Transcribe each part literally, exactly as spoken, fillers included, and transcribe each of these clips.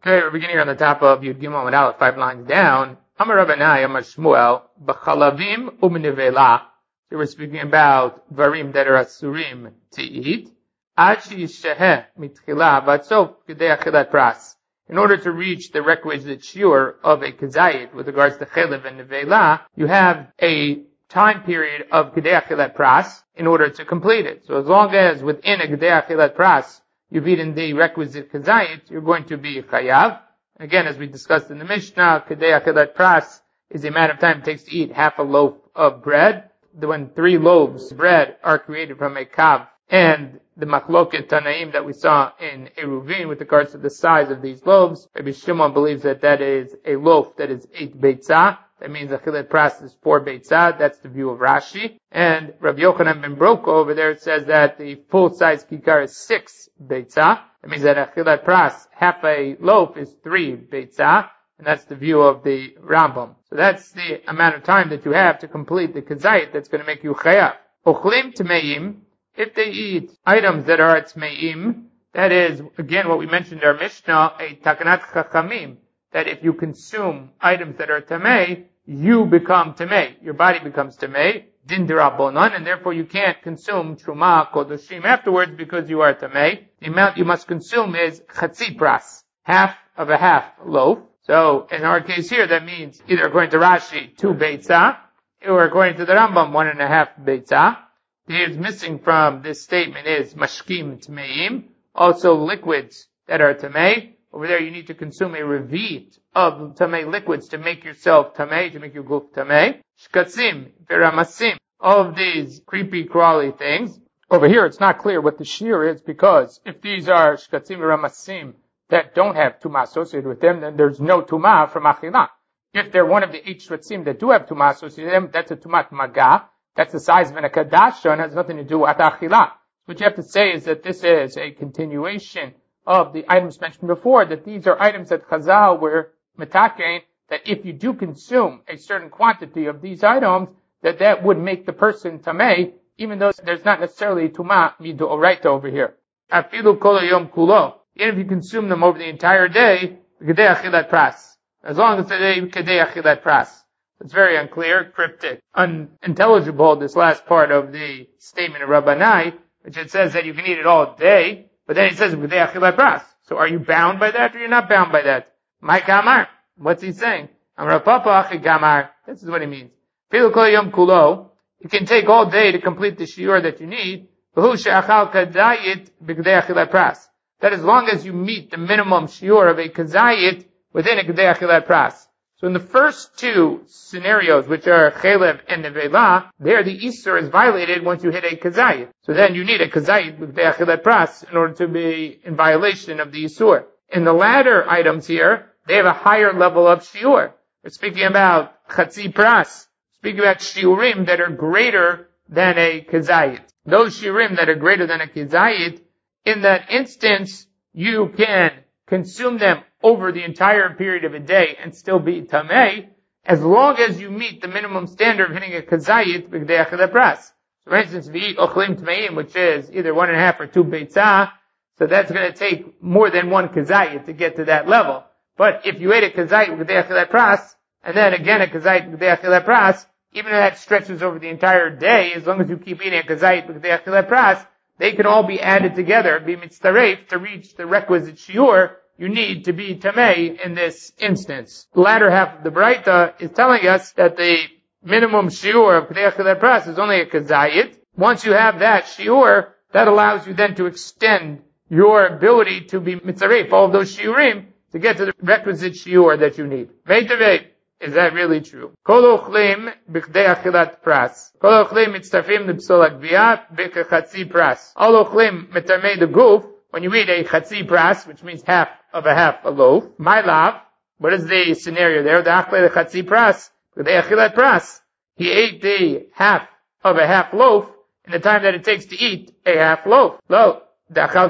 Okay, we're beginning on the top of Yud Gimel and Aleph, five lines down. Amar Rabbanai, Amar Shmuel, B'chalavim u'mnevela. So we're speaking about varim that are asurim to eat. Achi sheheh mitchila v'atsof k'dei achilat pras. In order to reach the requisite shiur of a kazayit with regards to chelev and nevela, you have a time period of k'dei achilat pras in order to complete it. So as long as within a k'dei achilat pras you've eaten the requisite kazayit, you're going to be chayav. Again, as we discussed in the Mishnah, k'dei achilat pras is the amount of time it takes to eat half a loaf of bread. When three loaves of bread are created from a kav, and the machloket tanaim that we saw in Eruvin with regards to the size of these loaves, Rabbi Shimon believes that that is a loaf that is eight beitzah. That means achilat pras is four beitzah. That's the view of Rashi. And Rabbi Yochanan ben Broka over there says that the full-size kikar is six beitzah. That means that achilat pras, half a loaf, is three beitzah. And that's the view of the Rambam. So that's the amount of time that you have to complete the kazayit that's going to make you chayav. Ochlim tmeim, if they eat items that are tmeim, that is, again, what we mentioned in our Mishnah, a takanat chachamim, that if you consume items that are tamei, you become tamei. Your body becomes tamei, din d'Rabbanan, and therefore you can't consume truma kodoshim afterwards because you are tamei. The amount you must consume is chatzi pras, half of a half loaf. So, in our case here, that means either according to Rashi, two beitzah, or according to the Rambam, one and a half beitzah. The is missing from this statement is mashkim tmeim, also liquids that are tamei. Over there, you need to consume a revit of tamei liquids to make yourself tamei, to make your guf tamei. Shkatzim, veramasim, all of these creepy, crawly things. Over here, it's not clear what the shear is, because if these are shkatzim, veramasim, that don't have tumah associated with them, then there's no tumah from achilah. If they're one of the eight shvatzim that do have tumah associated with them, that's a tumat maga. That's the size of an akadasha and has nothing to do with achilah. What you have to say is that this is a continuation of the items mentioned before, that these are items that Chazal were metakein, that if you do consume a certain quantity of these items, that that would make the person tamei, even though there's not necessarily tumah midoraita over here. Afilu kol yom kulo. Even if you consume them over the entire day, k'dei achilat pras. As long as they k'dei achilat pras. It's very unclear, cryptic, unintelligible, this last part of the statement of Rabbanai, which it says that you can eat it all day, but then it says k'dei achilat pras. So are you bound by that or you're not bound by that? My gamar. What's he saying? Amar papa achi gamar. This is what he means. Filu kol yom kulo. You can take all day to complete the shiur that you need. V'hu she'achal kadayit b'k'dei achilat pras. That as long as you meet the minimum shiur of a kazayit within a k'dei achilat pras. So in the first two scenarios, which are chelev and nevela, there the isur is violated once you hit a kazayit. So then you need a kazayit with k'dei achilat pras in order to be in violation of the isur. In the latter items here, they have a higher level of shiur. We're speaking about chatzi pras, speaking about shiurim that are greater than a kazayit. Those shiurim that are greater than a kazayit, in that instance, you can consume them over the entire period of a day and still be tamei, as long as you meet the minimum standard of hitting a kazayit b'k'dei achilat pras. So for instance, if you eat ochlim tmeim, which is either one and a half or two beitzah, so that's going to take more than one kazayit to get to that level. But if you ate a kazayit b'k'dei achilat pras, and then again a kazayit b'k'dei achilat pras, even if that stretches over the entire day, as long as you keep eating a kazayit b'k'dei achilat pras, they can all be added together, be mitzaref, to reach the requisite shiur you need to be tamei in this instance. The latter half of the Braita is telling us that the minimum shiur of k'dei achilat pras is only a kazayit. Once you have that shiur, that allows you then to extend your ability to be mitzaref, all of those shiurim, to get to the requisite shiur that you need. Veitaveit. Is that really true? Kol ochlim b'k'dei achilat pras. Kol ochlim mitzarfim l'psol hagviyah b'k'chatzi pras. All ochlim mitamei the guf. When you eat a chatzi pras, which means half of a half a loaf, my lav, what is the scenario there? The achle the chatzi pras, b'k'dei achilat pras. He ate the half of a half loaf in the time that it takes to eat a half loaf. Lo. Now, in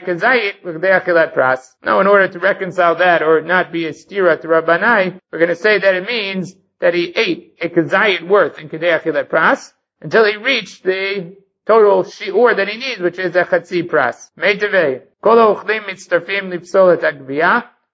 order to reconcile that or not be a stira to Rabbanai, we're going to say that it means that he ate a kazayit worth in k'dei achilat pras until he reached the total shiur that he needs, which is a chatzi pras. Meitavei. Kol ha'ochlim mitztarfim lipsol et hagviyah.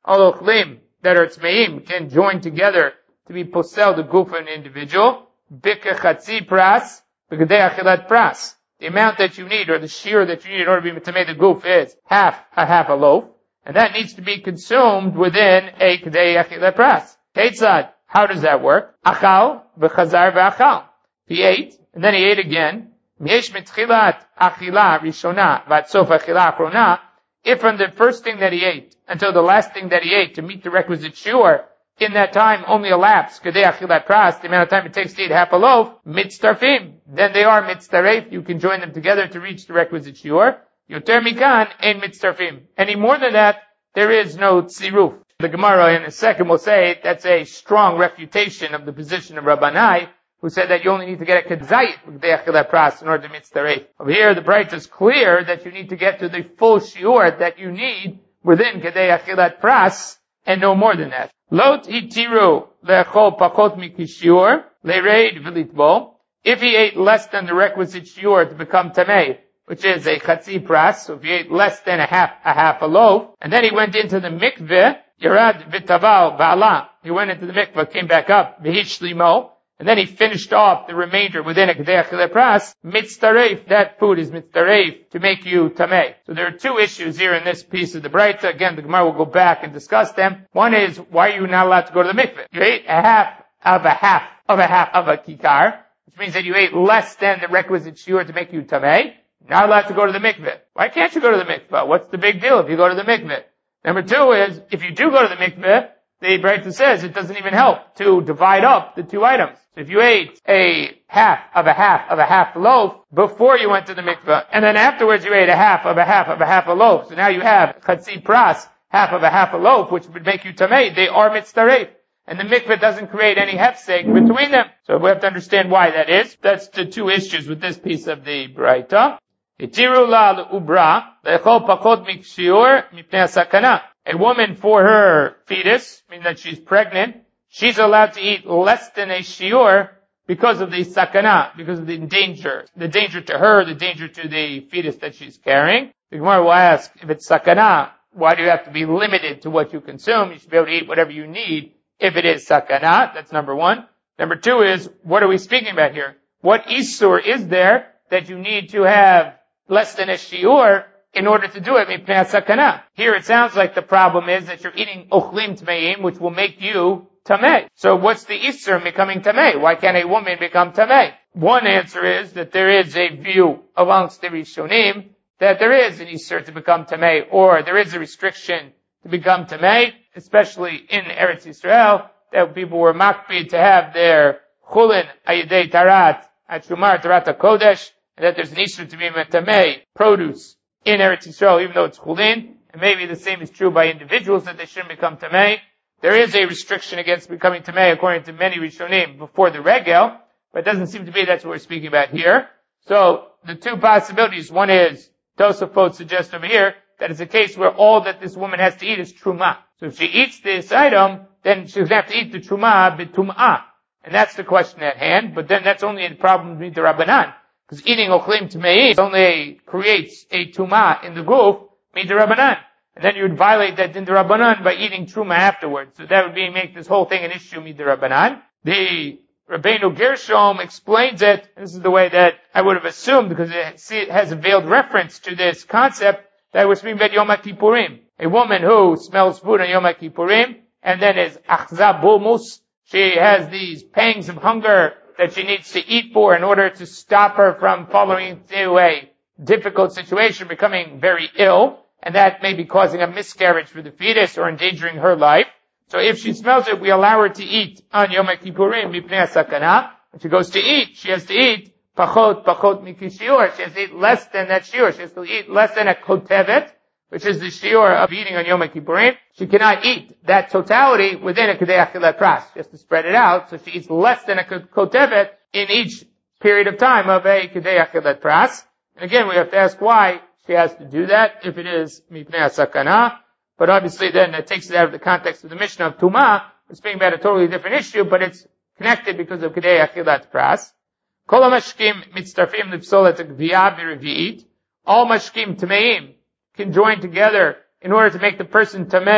All ochlim that are tmeim can join together to be posel the guf of an individual. Bika chatzi pras, b'kedei achilat pras. The amount that you need, or the shear that you need in order to make the guf is half a half a loaf, and that needs to be consumed within a kedei achilat pras. Keitzad, how does that work? Achal v'chazar v'achal. He ate, and then he ate again. Myesh mitchilat achila rishona v'atsof achila achrona. If from the first thing that he ate until the last thing that he ate to meet the requisite shiur, in that time only elapsed kedei achilat pras, the amount of time it takes to eat half a loaf, mitztarfim, then they are mitztaref. You can join them together to reach the requisite shiur. Yoter mikan ein mitztarfim. Any more than that, there is no tziruf. The Gemara in a second will say that's a strong refutation of the position of Rabbanai, who said that you only need to get a kedzayit kedei achilat pras in order to mitztaref. Over here, the Braita is clear that you need to get to the full shiur that you need within kedei achilat pras, and no more than that. Lot itiru le'echol pakot mikishiur le'reid v'litbo. If he ate less than the requisite shiur to become tamei, which is a chatzi pras, so if he ate less than a half a half a loaf, and then he went into the mikveh, yarad v'taval v'ala, he went into the mikveh, came back up, v'hishlimo, and then he finished off the remainder within a kedei achilat pras, mitztaref, that food is mitztaref to make you tamei. So there are two issues here in this piece of the Braita. Again, the Gemara will go back and discuss them. One is, why are you not allowed to go to the mikveh? You ate a half of a half of a half of a kikar, which means that you ate less than the requisite shiur to make you tamei. Not allowed to go to the mikveh. Why can't you go to the mikveh? What's the big deal if you go to the mikveh? Number two is, if you do go to the mikveh, the Braita says it doesn't even help to divide up the two items. So if you ate a half of a half of a half loaf before you went to the mikveh, and then afterwards you ate a half of a half of a half a loaf, so now you have chatzi pras, half of a half a loaf, which would make you tamei, they are mitztaref. And the mikveh doesn't create any hefsek between them. So we have to understand why that is. That's the two issues with this piece of the Braita. Itiru la le'ubra, le'echol pakot mikshiur mipnei sakana. A woman for her fetus, meaning that she's pregnant, she's allowed to eat less than a shiur because of the sakana, because of the danger. The danger to her, the danger to the fetus that she's carrying. The Gemara will ask, if it's sakana, why do you have to be limited to what you consume? You should be able to eat whatever you need if it is sakana. That's number one. Number two is, what are we speaking about here? What isur is there that you need to have less than a shiur in order to do it, mipnei sakana? Here it sounds like the problem is that you're eating ochlim tmeim, which will make you tamei. So what's the isur in becoming tamei? Why can't a woman become tamei? One answer is that there is a view amongst the Rishonim that there is an isur to become tamei, or there is a restriction to become tamei, especially in Eretz Yisrael, that people were makpid to have their chulin ayidei tarat at shumar tarat kodesh, and that there's an isur to be tamei produce in Eretz Yisrael, even though it's chulin, and maybe the same is true by individuals, that they shouldn't become tamei. There is a restriction against becoming tamei according to many Rishonim before the regel, but it doesn't seem to be that's what we're speaking about here. So the two possibilities, one is, Tosafot suggests over here, that it's a case where all that this woman has to eat is truma. So if she eats this item, then she's going to have to eat the truma b'tum'ah. And that's the question at hand, but then that's only a problem with the Rabbanan. Because eating ochlim tmeim only creates a tumah in the guf, means the Rabbanan. And then you would violate that in the Rabbanan by eating truma afterwards. So that would be, make this whole thing an issue, meet the Rabbanan. The Rabbeinu Gershom explains it, this is the way that I would have assumed, because it has a veiled reference to this concept, that we're speaking about Yom HaKippurim. A woman who smells food on Yom HaKippurim, and then is achza bulmus, she has these pangs of hunger that she needs to eat for in order to stop her from falling into a difficult situation, becoming very ill, and that may be causing a miscarriage for the fetus or endangering her life. So if she smells it, we allow her to eat on Yom HaKippurim, mipnei sakana. When she goes to eat, she has to eat pachot, pachot mikishiur. She has to eat less than that shiur. She has to eat less than a kotevet, which is the shiur of eating on Yom HaKippurim. She cannot eat that totality within a kedei achilat pras. She has to spread it out, so she eats less than a kotevet in each period of time of a kedei achilat pras. And again, we have to ask why she has to do that, if it is mipnei sakana. But obviously then that takes it out of the context of the Mishnah of Tumah. We're speaking about a totally different issue, but it's connected because of kedei achilat pras. Kol mashkim mitztarfim lipsolet gviyah v'revi'it. All mashkim tameim can join together in order to make the person tamei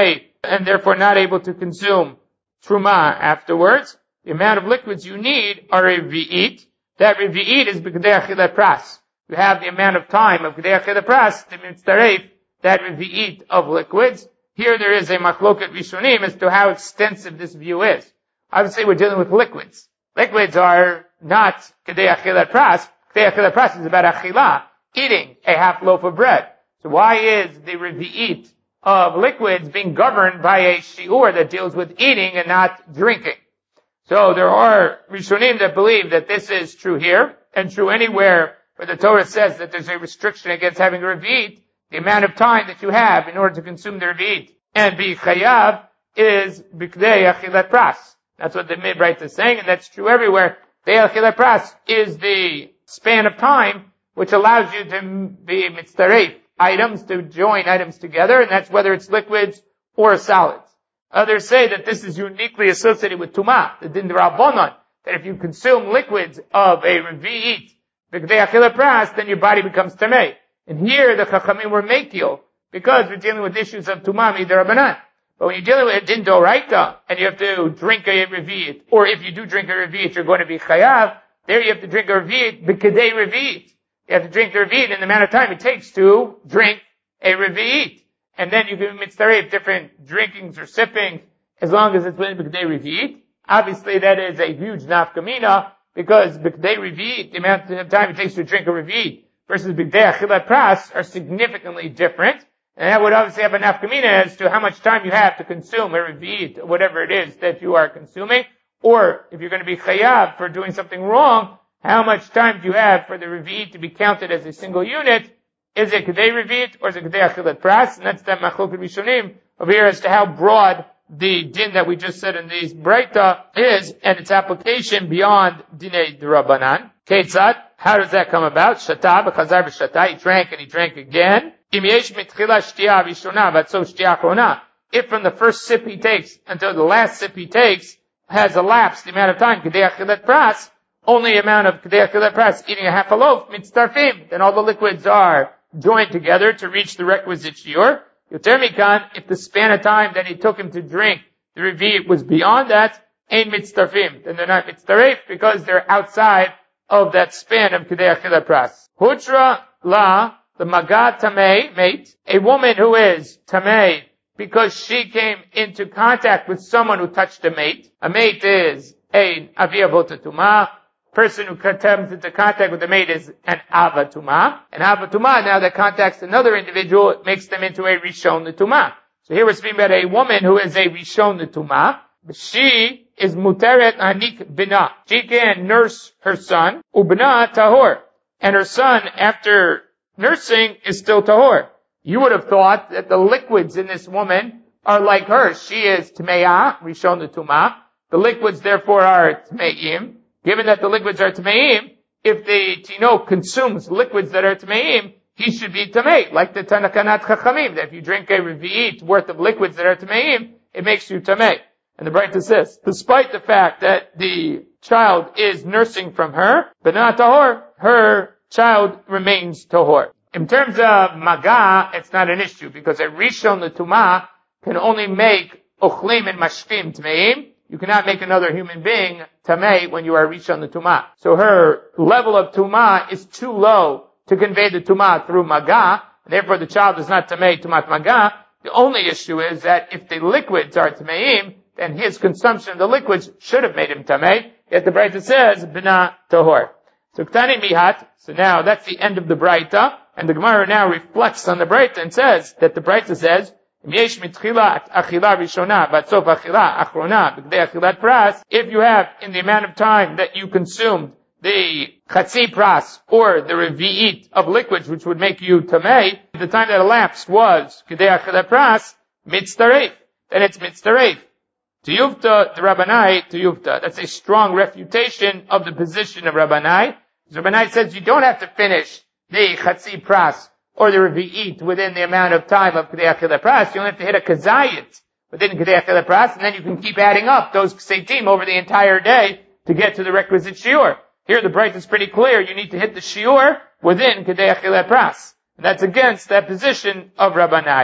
and therefore not able to consume truma afterwards. The amount of liquids you need are a revi'it. That revi'it is b'kedei achilat pras. You have the amount of time of kedei achilat pras to mitzaref that revi'it of liquids. Here there is a machloket rishonim as to how extensive this view is. Obviously we're dealing with liquids. Liquids are not kedei achilat pras. Kedei achilat pras is about achilah, eating a half loaf of bread. So why is the revi'it of liquids being governed by a shiur that deals with eating and not drinking? So there are rishonim that believe that this is true here, and true anywhere where the Torah says that there's a restriction against having a revi'it. The amount of time that you have in order to consume the revi'it and be chayav is b'kedei achilat pras. That's what the Midrash is saying, and that's true everywhere. Kedei achilat pras is the span of time which allows you to be mitzaref items, to join items together, and that's whether it's liquids or solids. Others say that this is uniquely associated with tumah, the din d'Rabbanan, that if you consume liquids of a revi'it, b'kedei achilat pras, then your body becomes tamei. And here the Chachamim were mekil, because we're dealing with issues of tumah mid'Rabbanan. But when you're dealing with a din d'oraita, and you have to drink a revi'it, or if you do drink a revi'it, you're going to be chayav, there you have to drink a revi'it, b'kedei revi'it. You have to drink the revi'it in the amount of time it takes to drink a revi'it. And then you can mitzaref different drinkings or sippings, as long as it's within b'kedei revi'it. Obviously that is a huge nafkamina, because b'kedei revi'it, the amount of time it takes to drink a revi'it, versus b'kedei achilat pras are significantly different. And that would obviously have a nafkamina as to how much time you have to consume a revi'it, or whatever it is that you are consuming. Or, if you're going to be chayav for doing something wrong, how much time do you have for the revi'it to be counted as a single unit? Is it kedei revi'it, or is it kedei achilat pras? And that's the machloket rishonim over here as to how broad the din that we just said in these breita is, and its application beyond dinei d'Rabbanan. Ketzad, how does that come about? Shata, b'chazar b'shata, he drank and he drank again. Im yesh mitchila shtiya rishona, v'atso shtiya achrona. If from the first sip he takes until the last sip he takes has elapsed the amount of time, kedei achilat pras, only amount of kedei achilat pras, eating a half a loaf, mitztarfim, then all the liquids are joined together to reach the requisite shiur. Yoter mikan, if the span of time that it took him to drink the revi'it was beyond that, ein mitztarfim, then they're not mitztaref because they're outside of that span of kedei achilat pras. Hutra la, the maga tamei, mate, a woman who is tamei because she came into contact with someone who touched a mate. A mate is a avi avota tumah. Person who comes into contact with the mate is an avatuma. An avatuma, now that contacts another individual, it makes them into a rishon l'tumah. So here we're speaking about a woman who is a rishon l'tumah. She is muteret anik bina. She can nurse her son, ubna tahor. And her son, after nursing, is still tahor. You would have thought that the liquids in this woman are like hers. She is tme'ah, rishon l'tumah. The liquids therefore are tme'im. Given that the liquids are tameim, if the tino consumes liquids that are tameim, he should be tamei, like the Tanakanat Chachamim, that if you drink a revi'it worth of liquids that are tameim, it makes you tamei. And the Braita says, despite the fact that the child is nursing from her, but not tahor, her child remains tahor. In terms of maga, it's not an issue, because a rishon l'tumah can only make ochlim and mashkim tameim. You cannot make another human being tamei when you are rishon l'tumah. So her level of tumah is too low to convey the tumah through maga, and therefore the child is not tamei tumat maga. The only issue is that if the liquids are tameim, then his consumption of the liquids should have made him tamei. Yet the Braita says, bina tahor. So ktani mihat, so now that's the end of the Braita, and the Gemara now reflects on the Braita and says that the Braita says, if you have, in the amount of time that you consumed the chatzi pras, or the revi'it of liquids, which would make you tamei, the time that elapsed was kedei achilat pras, mitztaref. Then it's mitztaref. Tiyuvta, the Rabbanai, tiyuvta. That's a strong refutation of the position of Rabbanai. Rabbanai says you don't have to finish the chatzi pras, or the revi'it within the amount of time of kedei achilat pras. You only have to hit a kazayit within kedei achilat pras, and then you can keep adding up those kseitim over the entire day to get to the requisite shiur. Here the Braita is pretty clear. You need to hit the shiur within kedei achilat pras. And that's against that position of Rabbanai.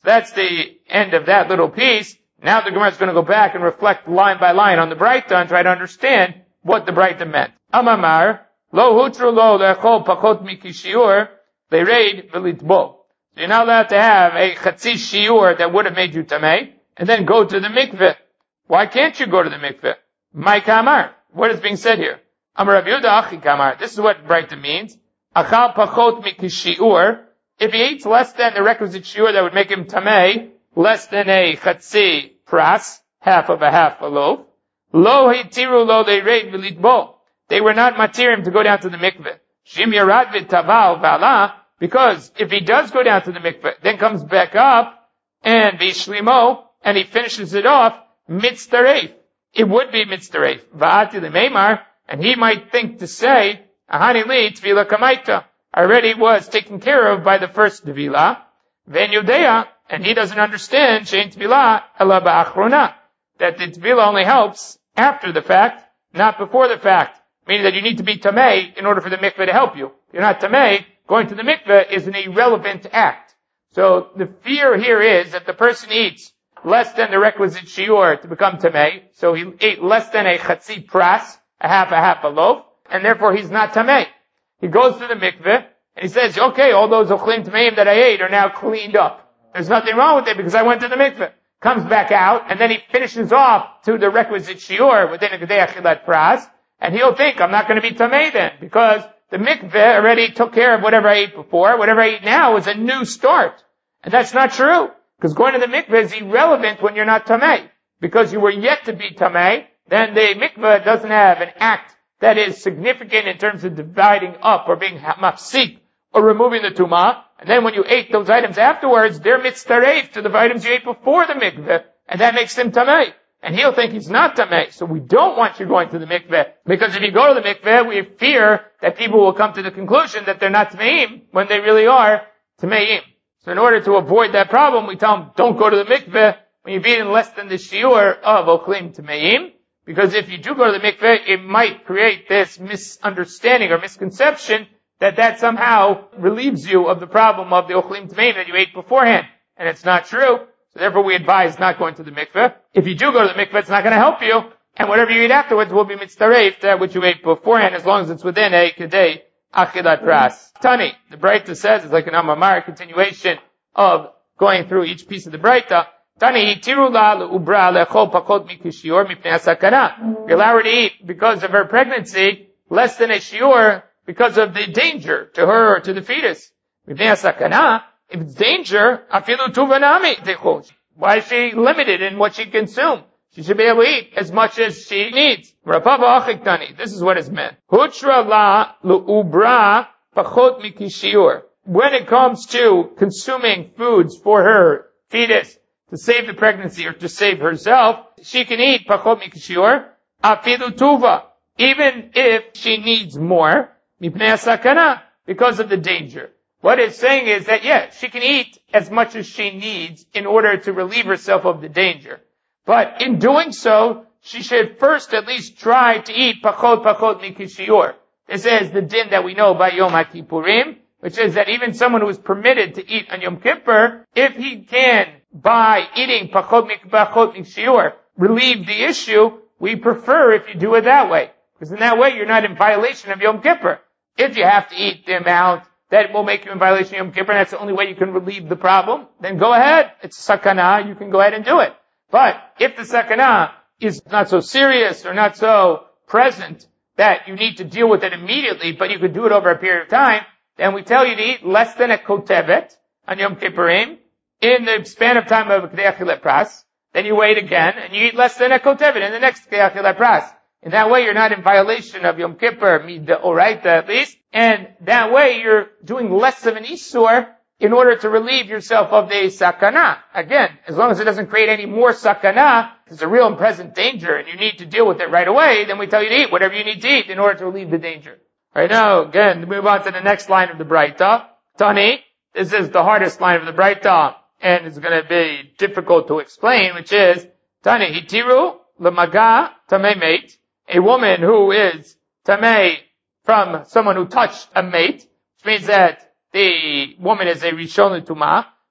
that's the end of that little piece. Now the Gemara is going to go back and reflect line by line on the Braita and try to understand what the Braita meant. Amamar, lo hutru lo lechol pachot mikishiur, lereid velitbo. So you're not allowed to have a chatzi shiur that would have made you tamei, and then go to the mikveh. Why can't you go to the mikveh? My kamar. What is being said here? Amar Rav Yehuda achi kamar. This is what Braita means. Achal pachot mikishiur. If he eats less than the requisite shiur that would make him tamei, less than a chatzi pras, half of a half a loaf, lo hitiru lo lereid velitbo. They were not matirim to go down to the mikveh. Shim yarad v'taval v'ala, because if he does go down to the mikveh, then comes back up, and v'shlimo, and he finishes it off, mitzdaref. It would be mitzdaref. Va'ati l'meimar, and he might think to say, ahani li tvila kamaita, already was taken care of by the first tvila, ven yudea, and he doesn't understand, shein tvila ela ba'achrona, that the tvila only helps after the fact, not before the fact. Meaning that you need to be tamei in order for the mikveh to help you. If you're not tamei, going to the mikveh is an irrelevant act. So the fear here is that the person eats less than the requisite shiur to become tamei. So he ate less than a chatzi pras, a half a half a loaf, and therefore he's not tamei. He goes to the mikveh and he says, okay, all those ochlim tameim that I ate are now cleaned up. There's nothing wrong with it because I went to the mikveh. Comes back out and then he finishes off to the requisite shiur within a gedei achilat pras. And he'll think, I'm not going to be tamei then, because the mikveh already took care of whatever I ate before. Whatever I eat now is a new start. And that's not true, because going to the mikveh is irrelevant when you're not tamei. Because you were yet to be tamei, then the mikveh doesn't have an act that is significant in terms of dividing up or being mafsik or removing the tumah. And then when you ate those items afterwards, they're mitzdaref to the items you ate before the mikveh, and that makes them tamei. And he'll think he's not tamei. So we don't want you going to the mikveh. Because if you go to the mikveh, we fear that people will come to the conclusion that they're not tameim when they really are tameim. So in order to avoid that problem, we tell them, don't go to the mikveh when you've eaten less than the shiur of oklim tameim. Because if you do go to the mikveh, it might create this misunderstanding or misconception that that somehow relieves you of the problem of the oklim tameim that you ate beforehand. And it's not true. So therefore we advise not going to the mikveh. If you do go to the mikveh, it's not going to help you. And whatever you eat afterwards will be mitzdaref to which you ate beforehand, as long as it's within a kedei achilat pras. Tani, the Braita says, it's like an amamar, continuation of going through each piece of the Braita. Tani, hitiru la le'ubra le'chol pakot mikishiur mipnei hasakana. You're allowed to eat because of her pregnancy less than a shiur because of the danger to her or to the fetus. Mipnei hasakana. If it's danger, afilu tuvanami. Why is she limited in what she consumes? She should be able to eat as much as she needs. Rapava achiktani. This is what is meant. Hutra la lu'ubra pachot mikishiur. When it comes to consuming foods for her fetus to save the pregnancy or to save herself, she can eat pachot mikishiur afilu tuva, even if she needs more mipnei hasakana, because of the danger. What it's saying is that, yeah, she can eat as much as she needs in order to relieve herself of the danger. But in doing so, she should first at least try to eat pachot pachot mikishiur. This is the din that we know by Yom HaKippurim, which is that even someone who is permitted to eat on Yom Kippur, if he can, by eating pachot pachot mikishiur, relieve the issue, we prefer if you do it that way. Because in that way, you're not in violation of Yom Kippur. If you have to eat the amount that will make you in violation of Yom Kippur, and that's the only way you can relieve the problem, then go ahead. It's sakana, you can go ahead and do it. But if the sakana is not so serious or not so present that you need to deal with it immediately, but you could do it over a period of time, then we tell you to eat less than a kotevet on Yom Kippurim in the span of time of a kedei achilat pras. Then you wait again, and you eat less than a kotevet in the next kedei achilat pras. In that way, you're not in violation of Yom Kippur, midoraita at least, and that way you're doing less of an isur in order to relieve yourself of the sakana. Again, as long as it doesn't create any more sakana, it's a real and present danger, and you need to deal with it right away, then we tell you to eat whatever you need to eat in order to relieve the danger. Right now, again, to move on to the next line of the Braita. Tani, this is the hardest line of the Braita, and it's going to be difficult to explain, which is, Tani, hitiru lemaga tamei mate, a woman who is tamei from someone who touched a mate, which means that the woman is a rishon l'tumah.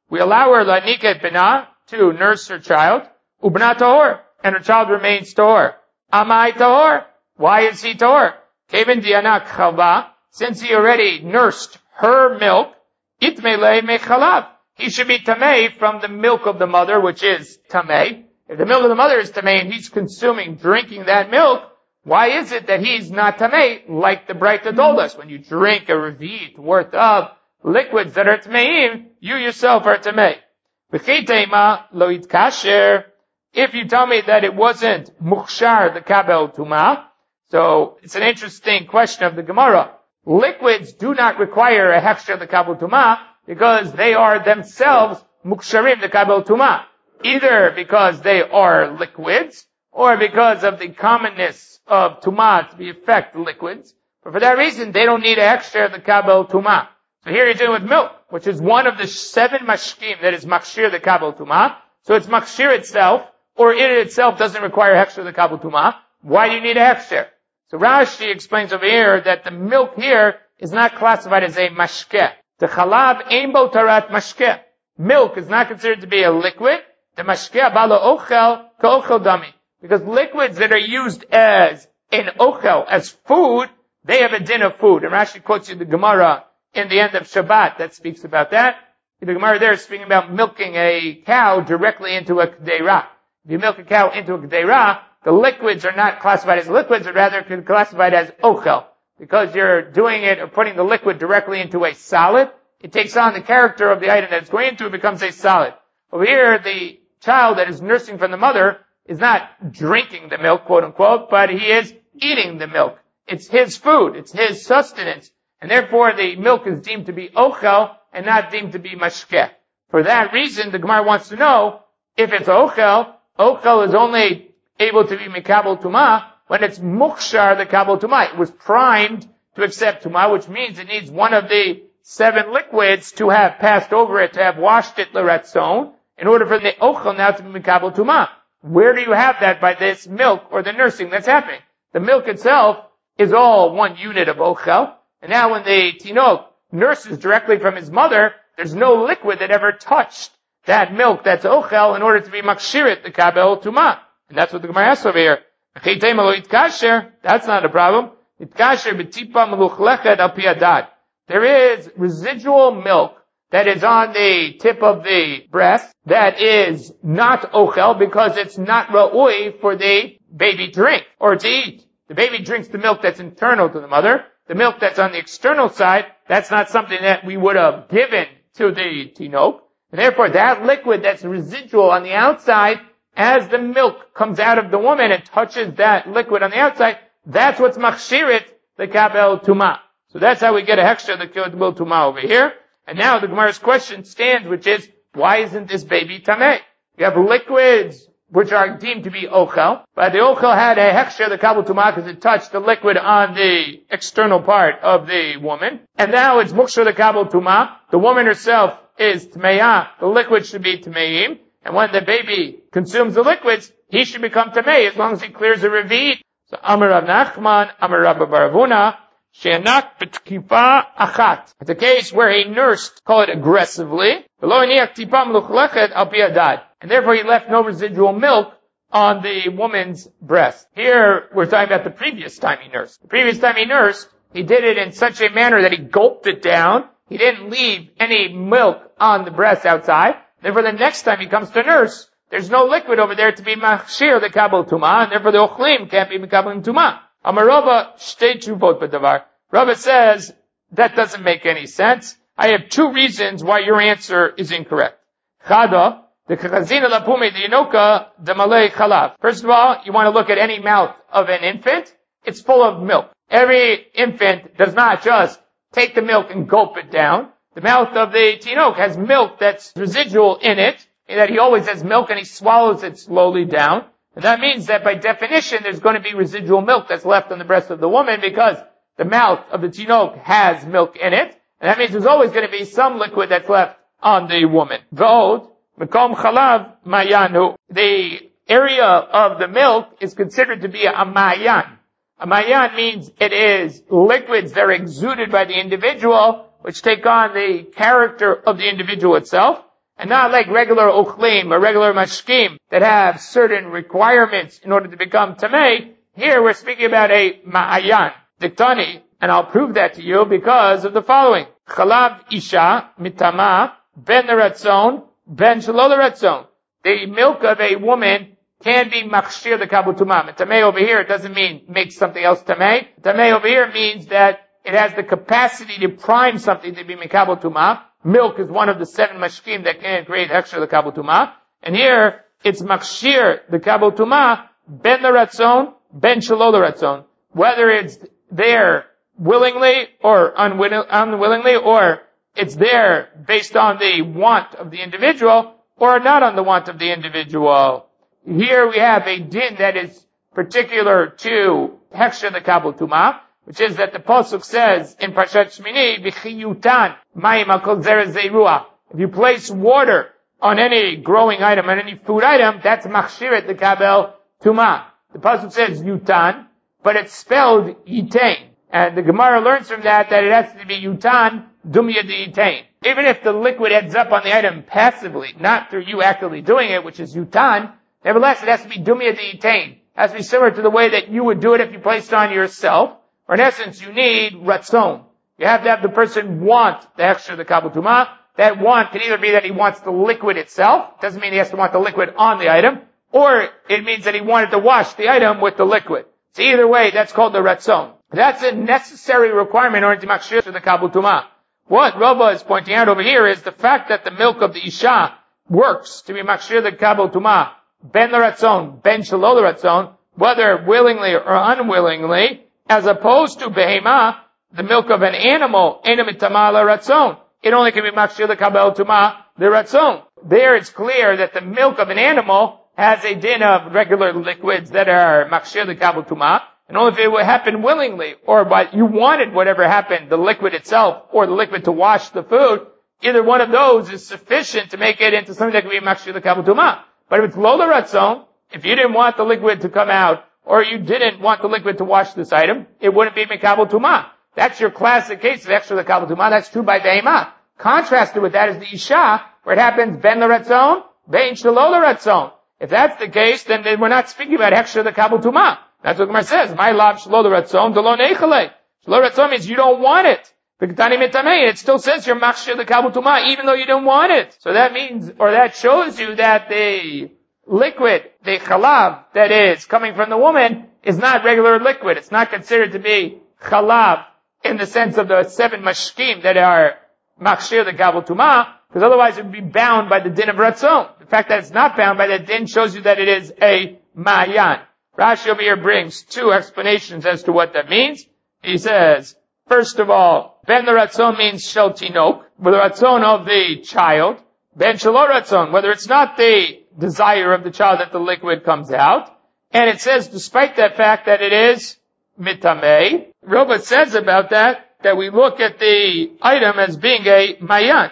We allow her laniket bina to nurse her child, ubna tahor, and her child remains tahor. Amai tahor. Why is he tahor? Kevin dianak chalva, since he already nursed her milk, itmele mechalav. He should be tamei from the milk of the mother, which is tamei. If the milk of the mother is tamei and he's consuming, drinking that milk, why is it that he's not tamei, like the Braita told us? When you drink a revit worth of liquids that are tameim, you yourself are tamei. V'cheitema lo yitkasher. If you tell me that it wasn't mukhshar the kabel tuma, so it's an interesting question of the Gemara. Liquids do not require a hechsher the kabel tuma because they are themselves muksharim the kabel tuma, either because they are liquids or because of the commonness of tuma to be affect liquids. But for that reason, they don't need a hechsher the kabel tuma. So here you're dealing with milk, which is one of the seven mashkim that is makshir the kabel tuma. So it's makshir itself, or it itself doesn't require hechsher the kabel tuma. Why do you need a hechsher? So Rashi explains over here that the milk here is not classified as a mashke. The chalav ein bo tarat mashke. Milk is not considered to be a liquid. The mashke balo ochel ka ochel dami. Because liquids that are used as an ochel, as food, they have a din of food. And Rashi quotes you the Gemara in the end of Shabbat that speaks about that. The Gemara there is speaking about milking a cow directly into a kdeira. If you milk a cow into a kdeira, the liquids are not classified as liquids, but rather classified as ochel. Because you're doing it or putting the liquid directly into a solid, it takes on the character of the item that it's going into, it becomes a solid. Over here, the child that is nursing from the mother is not drinking the milk, quote unquote, but he is eating the milk. It's his food, it's his sustenance, and therefore the milk is deemed to be ochel and not deemed to be mashkeh. For that reason, the Gemara wants to know, if it's ochel, ochel is only able to be mikabel tuma when it's mukshar the kabel tuma. It was primed to accept tuma, which means it needs one of the seven liquids to have passed over it, to have washed it l'ratzon, in order for the ochel now to be mikabel tuma. Where do you have that by this milk or the nursing that's happening? The milk itself is all one unit of ochel, and now when the tinok nurses directly from his mother, there's no liquid that ever touched that milk that's ochel in order to be makshirit the kabel tuma. And that's what the Gemara asks over here. That's not a problem. There is residual milk that is on the tip of the breast that is not ochel because it's not ra'ui for the baby drink or to eat. The baby drinks the milk that's internal to the mother. The milk that's on the external side, that's not something that we would have given to the tinok. And therefore that liquid that's residual on the outside, as the milk comes out of the woman and touches that liquid on the outside, that's what's machshirit the kabel tuma. So that's how we get a hechsher the kabel tuma over here. And now the Gemara's question stands, which is, why isn't this baby tameh? You have liquids which are deemed to be ochel, but the ochel had a hechsher the kabel tuma because it touched the liquid on the external part of the woman. And now it's mukshar the kabel tuma. The woman herself is tmeya. The liquid should be tmeim. And when the baby consumes the liquids, he should become tamei as long as he clears the revit. So Amar Rav Nachman, Amar Rabba Baravuna, she'anak b'tkipa achat. It's a case where he nursed, call it aggressively, and therefore he left no residual milk on the woman's breast. Here we're talking about the previous time he nursed. The previous time he nursed, he did it in such a manner that he gulped it down. He didn't leave any milk on the breast outside. Therefore, the next time he comes to nurse, there's no liquid over there to be machshir the kabel tuma, and therefore the ochlim can't be mekabel tuma. Amar Rava shtei tshuvot b'davar. Rava says that doesn't make any sense. I have two reasons why your answer is incorrect. Chada, the kachazina lapumi the yinoka the malei chalav. First of all, you want to look at any mouth of an infant. It's full of milk. Every infant does not just take the milk and gulp it down. The mouth of the tinok has milk that's residual in it, and that he always has milk and he swallows it slowly down. And that means that by definition there's going to be residual milk that's left on the breast of the woman because the mouth of the tinok has milk in it. And that means there's always going to be some liquid that's left on the woman. V'od, mekom chalav mayanu. The area of the milk is considered to be a mayan. A mayan means it is liquids that are exuded by the individual, which take on the character of the individual itself. And not like regular ochlim or regular mashkim that have certain requirements in order to become tamei. Here we're speaking about a ma'ayan, diktani, and I'll prove that to you because of the following. Chalav isha mitama ben ratzon ben shelo ratzon. The milk of a woman can be machshir the kabul tumah. Tamei over here doesn't mean make something else tamei. Tamei over here means that it has the capacity to prime something to be mikabel tumah. Milk is one of the seven mashkim that can create hechsher the kabul tumah. And here, it's machshir the kabul tumah, ben l'ratzon, ben shelo l'ratzon. Whether it's there willingly or unwill- unwillingly, or it's there based on the want of the individual, or not on the want of the individual. Here we have a din that is particular to hechsher the kabul tumah, which is that the pasuk says in Parshat Shmini, "B'chiyutan mayim al kol zerez zeruah." If you place water on any growing item, on any food item, that's machshiret the kabel tumah. The pasuk says yutan, but it's spelled yitain, and the Gemara learns from that that it has to be yutan dumya de yitain. Even if the liquid ends up on the item passively, not through you actively doing it, which is yutan, nevertheless it has to be dumya de yitain. It has to be similar to the way that you would do it if you placed it on yourself. Or in essence, you need ratzon. You have to have the person want the hechsher the kabul tumah. That want can either be that he wants the liquid itself, doesn't mean he has to want the liquid on the item, or it means that he wanted to wash the item with the liquid. So either way, that's called the ratzon. That's a necessary requirement in order to machshir the kabul tumah. What Rava is pointing out over here is the fact that the milk of the isha works to be machshir the kabul tumah, ben l'ratzon, ben shelo l'ratzon, whether willingly or unwillingly, as opposed to behema, the milk of an animal, ena mitama l'ratzon. It only can be machshir the kabel tumah the ratzon. There it's clear that the milk of an animal has a din of regular liquids that are machshir the kabel tumah, and only if it would happen willingly, or by you wanted whatever happened, the liquid itself, or the liquid to wash the food, either one of those is sufficient to make it into something that can be machshir the kabel tumah. But if it's lo l'ratzon, if you didn't want the liquid to come out, or you didn't want the liquid to wash this item, it wouldn't be mikabel tumah. That's your classic case of extra the kabel tumah. That's true by behemah. Contrasted with that is the isha, where it happens ben l'ratzon, ben shelo l'ratzon. If that's the case, then we're not speaking about extra the kabel tumah. That's what Gemara says. My lav shelo l'ratzon, delo nechale. Shelo l'ratzon means you don't want it. V'ketani mitamei. It still says you're machshir the kabel tumah, even though you don't want it. So that means, or that shows you that the liquid, the chalav that is coming from the woman, is not regular liquid. It's not considered to be chalav in the sense of the seven mashkim that are machshir the kabel tumah, because otherwise it would be bound by the din of ratzon. The fact that it's not bound by that din shows you that it is a ma'ayan. Rashi over here brings two explanations as to what that means. He says, first of all, ben the ratzon means shel tinok, with the ratzon of the child. Ben shelo ratzon, whether it's not the desire of the child that the liquid comes out. And it says, despite that fact that it is mitamei, Rava says about that, that we look at the item as being a mayan.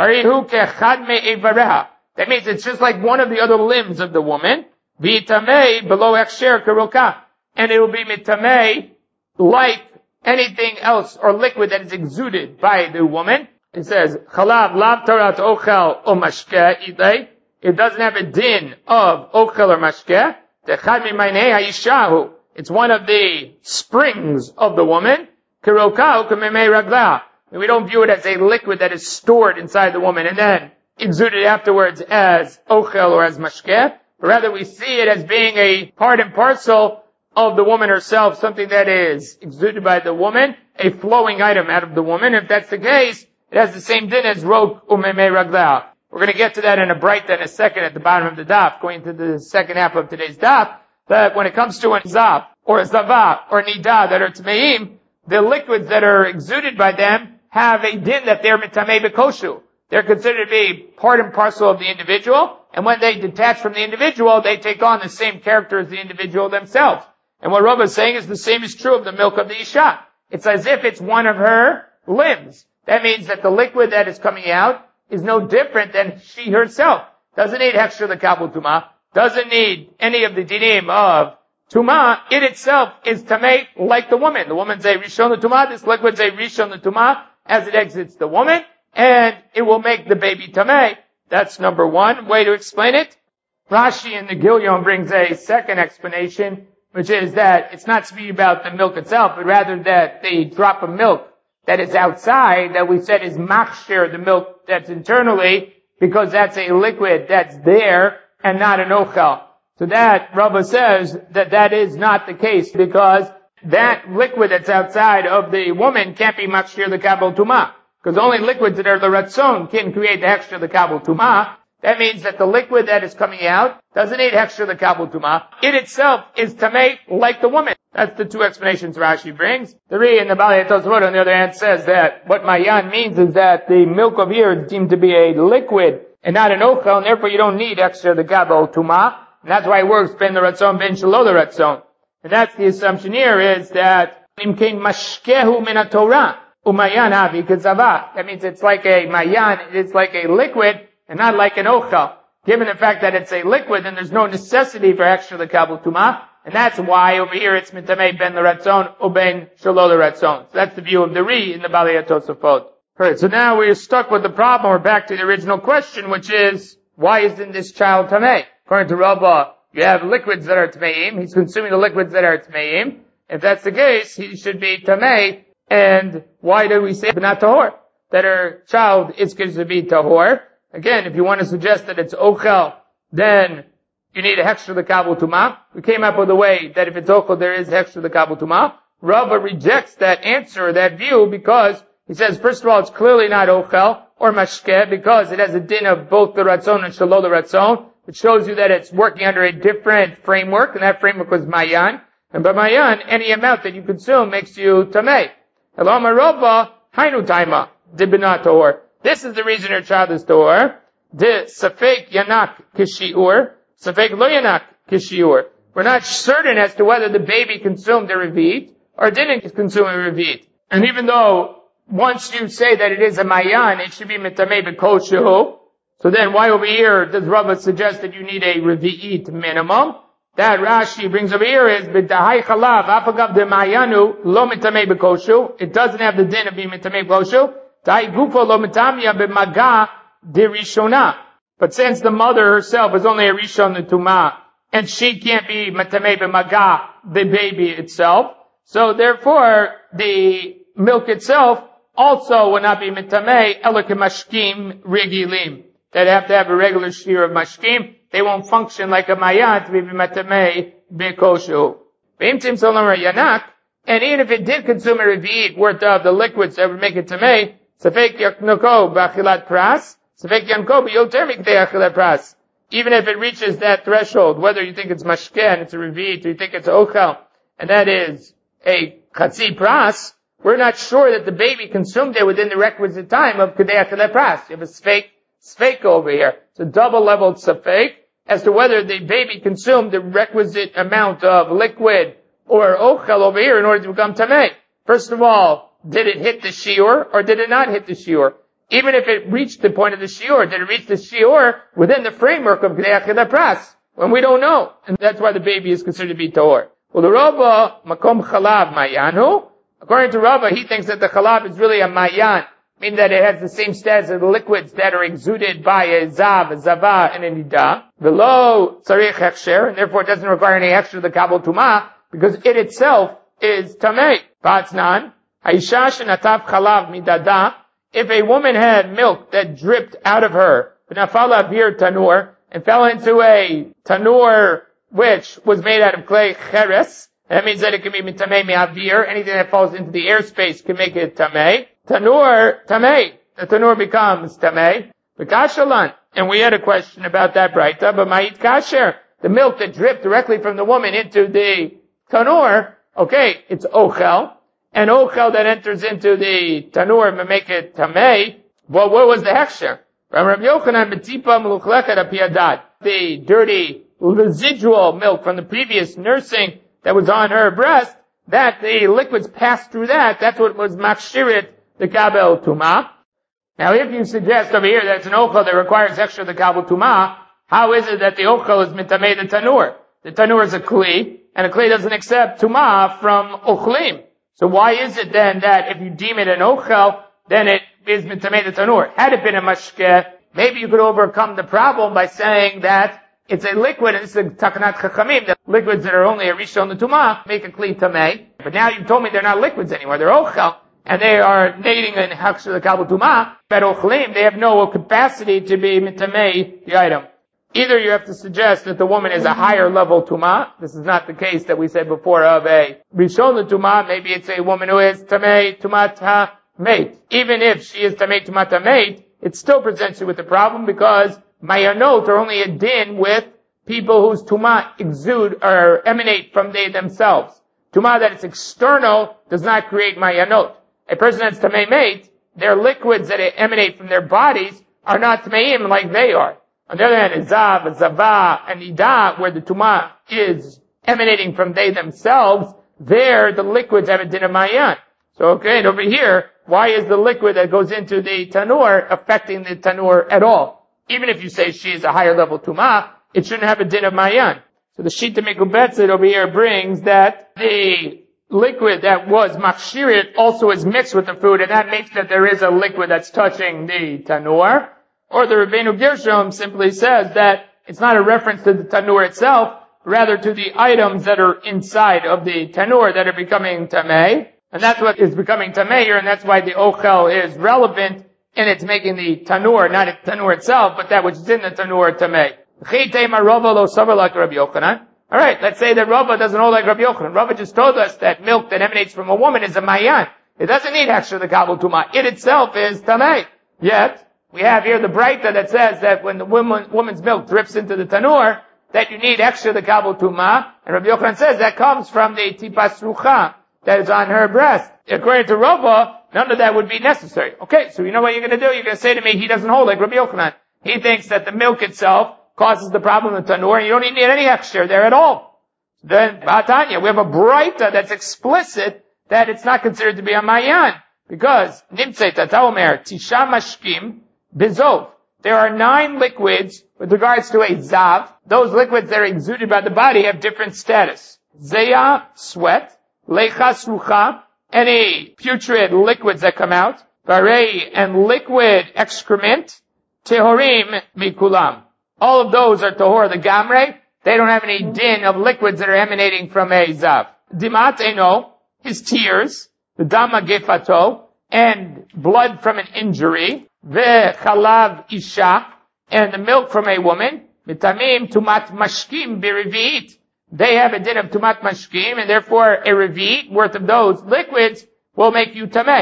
That means it's just like one of the other limbs of the woman. V'itamei below eksher karoka. And it will be mitamei like anything else or liquid that is exuded by the woman. It says, chalav lav tarat ochel o mashke idei. It doesn't have a din of ochel or mashke. Techad mimaynei ha'ishahu. It's one of the springs of the woman. Karoka u'kamemei raglah. We don't view it as a liquid that is stored inside the woman and then exuded afterwards as ochel or as mashke. But rather we see it as being a part and parcel of the woman herself, something that is exuded by the woman, a flowing item out of the woman. If that's the case, it has the same din as rok umemei raglah. We're going to get to that in a bright in a second at the bottom of the daf, going to the second half of today's daf. But when it comes to a zav or a zava or nida that are tmeim, the liquids that are exuded by them have a din that they're mitamei b'koshu. They're considered to be part and parcel of the individual, and when they detach from the individual, they take on the same character as the individual themselves. And what Rava is saying is the same is true of the milk of the isha. It's as if it's one of her limbs. That means that the liquid that is coming out is no different than she herself. Doesn't need hechsher the kabel tumah, doesn't need any of the dinim of tumah. It itself is tamei like the woman. The woman's a rishon the tumah, this liquid's a rishon the tumah as it exits the woman, and it will make the baby tamei. That's number one way to explain it. Rashi in the Gilyon brings a second explanation, which is that it's not speaking about the milk itself, but rather that the drop of milk that is outside, that we said is machshir, the milk that's internally, because that's a liquid that's there and not an ochel. So that, Rava says that that is not the case, because that liquid that's outside of the woman can't be machshir the kabel tumah. Because only liquids that are the ratzon can create the hechsher the kabel tumah. That means that the liquid that is coming out doesn't need hechsher the kabel tumah. It itself is tamei like the woman. That's the two explanations Rashi brings. The Ri in the Balei Tosafot, on the other hand, says that what Mayan means is that the milk of here is deemed to be a liquid and not an ochel, and therefore you don't need hechsher the kabel tumah. And that's why it works ben the ratzon ben shelo the ratzon. And that's the assumption here is that imkein mashkehu min haTorah umayan havi kazava. That means it's like a mayan, it's like a liquid and not like an ochel. Given the fact that it's a liquid, then there's no necessity for hechsher the kabel tumah, and that's why over here it's mitamei ben the ratzon or ben shelo the ratzon. So that's the view of the Ri in the Balei Tosafot. Alright, so now we're stuck with the problem. We're back to the original question, which is, why isn't this child tamei? According to Rava, you have liquids that are tameim. He's consuming the liquids that are tameim. If that's the case, he should be tamei. And why do we say not tahor? That her child is considered to be tahor. Again, if you want to suggest that it's ochel, then you need a hechsher the kabel tumah. We came up with a way that if it's ochel, there is hechsher the kabel tumah. Rava rejects that answer, that view, because he says, first of all, it's clearly not ochel or mashkeh, because it has a din of both the ratzon and shelo the ratzon, which shows you that it's working under a different framework, and that framework was mayan. And by mayan, any amount that you consume makes you tamei. Elama Rava, hainu taima, dibina tahor. This is the reason your child is tahor. De safek yanak kishiur, safek lo yanak kishiur. We're not certain as to whether the baby consumed a revit or didn't consume a revit. And even though once you say that it is a mayan, it should be mitamei b'kol shehu. So then why over here does Rava suggest that you need a revi'it minimum? That Rashi brings over here is b'dahai chalav apagav de mayanu lo mitamei b'koshu. It doesn't have the din of being mitamei b'koshu. Dai gufo lo mitamia b'maga de rishona. But since the mother herself is only a rishon l'tumah, and she can't be mitamei b'maga, the baby itself, so therefore the milk itself also will not be mitamei eloke mashkim regilim. They'd have to have a regular shear of mashkim. They won't function like a mayan to be matamei b'koshu. V'imtim solomar yanak, and even if it did consume a revi'it worth of the liquids that would make it tamei, safek yaknoko b'achilat pras, safek yanko b'yoter mikdei achilat pras. Even if it reaches that threshold, whether you think it's mashkeh and it's a revi'it, or you think it's ochel, and that is a chatzi pras, we're not sure that the baby consumed it within the requisite time of k'dei achilat pras. You have a sfek Sfeik over here. It's a double-leveled sfeik as to whether the baby consumed the requisite amount of liquid or ochel over here in order to become tamei. First of all, did it hit the shiur or did it not hit the shiur? Even if it reached the point of the shiur, did it reach the shiur within the framework of Gdei Achilat Pras? When we don't know. And that's why the baby is considered to be tahor. Well, the Rava, makom chalav mayanu. According to Rava, he thinks that the chalav is really a mayan, meaning that it has the same status as the liquids that are exuded by a zav, a zava, and a nida. Below tzarich hechsher, and therefore it doesn't require any hechsher the kabel tumah, because it itself is tamei. Batznan, haisha shenatav chalav midada. If a woman had milk that dripped out of her, v'nafal avir tanur, and fell into a tanur which was made out of clay cheres, that means that it can be mitamei mi'avir. Anything that falls into the airspace can make it tamei. Tanur, tamei. The tanur becomes tamei. V'kashalan. And we had a question about that braita, but ma'it kasher. The milk that dripped directly from the woman into the tanur, okay, it's ochel. And ochel that enters into the tanur may make it tamei. Well, what was the hechsher? Rabbi Yochanan b'tipa meluchlechet apiadad. The dirty residual milk from the previous nursing that was on her breast, that the liquids passed through that, that's what was makshirit the kabel tumah. Now if you suggest over here that it's an ochel that requires extra the kabel tumah, how is it that the ochel is mitamei the tanur? The tanur is a kli, and a kli doesn't accept tumah from ochlim. So why is it then that if you deem it an ochel, then it is mitamei the tanur? Had it been a mashkeh, maybe you could overcome the problem by saying that it's a liquid, and this is a takanat chachamim, that liquids that are only a rishon l'tumah make a kli tamei. But now you told me they're not liquids anymore, they're ochel, and they are nating in hakshir l'kabel tumah, but ochlim, they have no capacity to be mitamei the item. Either you have to suggest that the woman is a higher level tumah. This is not the case that we said before of a rishon l'tumah. Maybe it's a woman who is tamei tumat ha-meit. Even if she is tamei tumat ha-meit, it still presents you with a problem because mayanot are only a din with people whose tumah exude or emanate from they themselves. Tumah that is external does not create mayanot. A person that's tamei meit, their liquids that emanate from their bodies are not tameim like they are. On the other hand, a zav, a zava, and ida, where the tumah is emanating from they themselves, there the liquids have a din of mayan. So okay, and over here, why is the liquid that goes into the tanur affecting the tanur at all? Even if you say she is a higher level tumah, it shouldn't have a din of mayan. So the Shita Mekubetzet over here brings that the liquid that was machshirit also is mixed with the food, and that makes that there is a liquid that's touching the tanur. Or the Rabbeinu Gershom simply says that it's not a reference to the tanur itself, rather to the items that are inside of the tanur that are becoming tamei. And that's what is becoming tamei here, and that's why the ochel is relevant, and it's making the tanur, not the tanur itself, but that which is in the tanur tamei. Alright, let's say that Rava doesn't hold like Rabbi Yochanan. Rava just told us that milk that emanates from a woman is a mayan. It doesn't need hechsher the kabel tumah. It itself is tamei. Yet, we have here the Breita that says that when the woman, woman's milk drips into the tanur, that you need extra the kabel tumah, and Rabbi Yochanan says that comes from the tipas rucha that is on her breast. According to Rava, none of that would be necessary. Okay, so you know what you're going to do? You're going to say to me, he doesn't hold like Rabbi Yochanan. He thinks that the milk itself causes the problem in the tanur, and you don't even need any extra there at all. Then, Batanya, we have a Breita that's explicit that it's not considered to be a mayan, because Nimtzei Tataomer Tisha Mashkim Bizov. There are nine liquids with regards to a zav. Those liquids that are exuded by the body have different status. Zeya, sweat. Lecha, srucha, any putrid liquids that come out. Barei, and liquid excrement. Tehorim, mikulam. All of those are tahor the gamre. They don't have any din of liquids that are emanating from a zav. Dimat eno, his tears. The dama gefato, and blood from an injury. V'chalav isha, and the milk from a woman, mitamim tumat mashkim b'revi'it. They have a din of tumat mashkim, and therefore a revi'it worth of those liquids will make you tameh.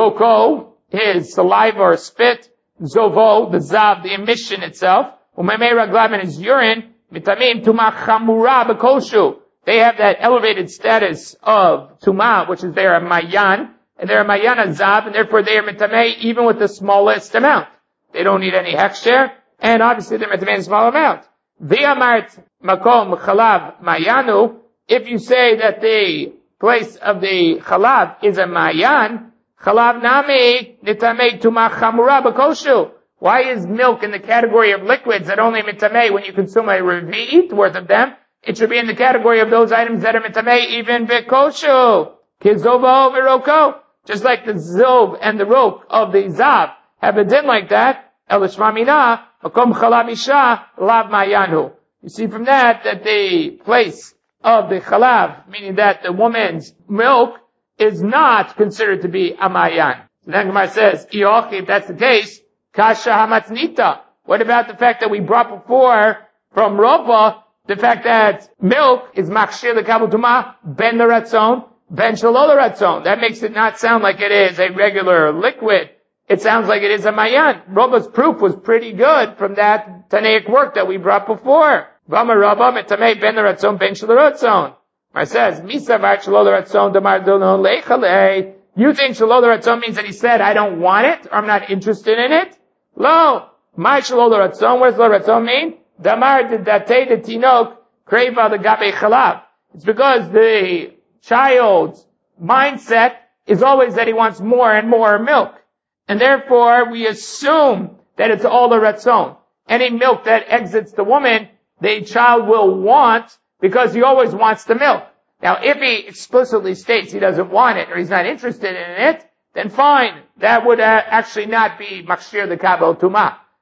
Roko, his saliva or spit. Zovo, the zav, the emission itself. Umemei raglav, and his urine, mitamim tumat chamura b'koshu. They have that elevated status of tumah, which is their mayan. And they're a mayana zav, and therefore they are mitamei even with the smallest amount. They don't need any hechsher, and obviously they're mitamei in a small amount. V'amart makom chalav mayanu, if you say that the place of the chalav is a mayan, chalav nami nitamei tumah chamura b'koshu. Why is milk in the category of liquids that only mitamei when you consume a revi'it worth of them? It should be in the category of those items that are mitamei even b'koshu. Kizovo v'roko. Just like the zov and the rok of the zav have a din like that, elishmamina, makom chalav isha, lav mayanu. You see from that, that the place of the chalav, meaning that the woman's milk, is not considered to be a mayan. So then Gemara says, Ioch, if that's the case, kasha hamatznita. What about the fact that we brought before from Rava, the fact that milk is makshir the kabel tumah, ben l'ratzon, ben shalol l'ratzon. That makes it not sound like it is a regular liquid. It sounds like it is a mayan. Rava's proof was pretty good from that Tanaic work that we brought before. Vama Rava metamei ben l'ratzon, ben shalol l'ratzon. It says, Misavar shalol l'ratzon, damar dono leichalei. You think shalol l'ratzon means that he said, I don't want it, or I'm not interested in it? Lo, my shalol l'ratzon, what does l'ratzon mean? Damar de date de tinok, kreva the gabe chalav. It's because the child's mindset is always that he wants more and more milk. And therefore, we assume that it's all the ratzon. Any milk that exits the woman, the child will want, because he always wants the milk. Now, if he explicitly states he doesn't want it, or he's not interested in it, then fine. That would uh, actually not be makshir the kabel tumah.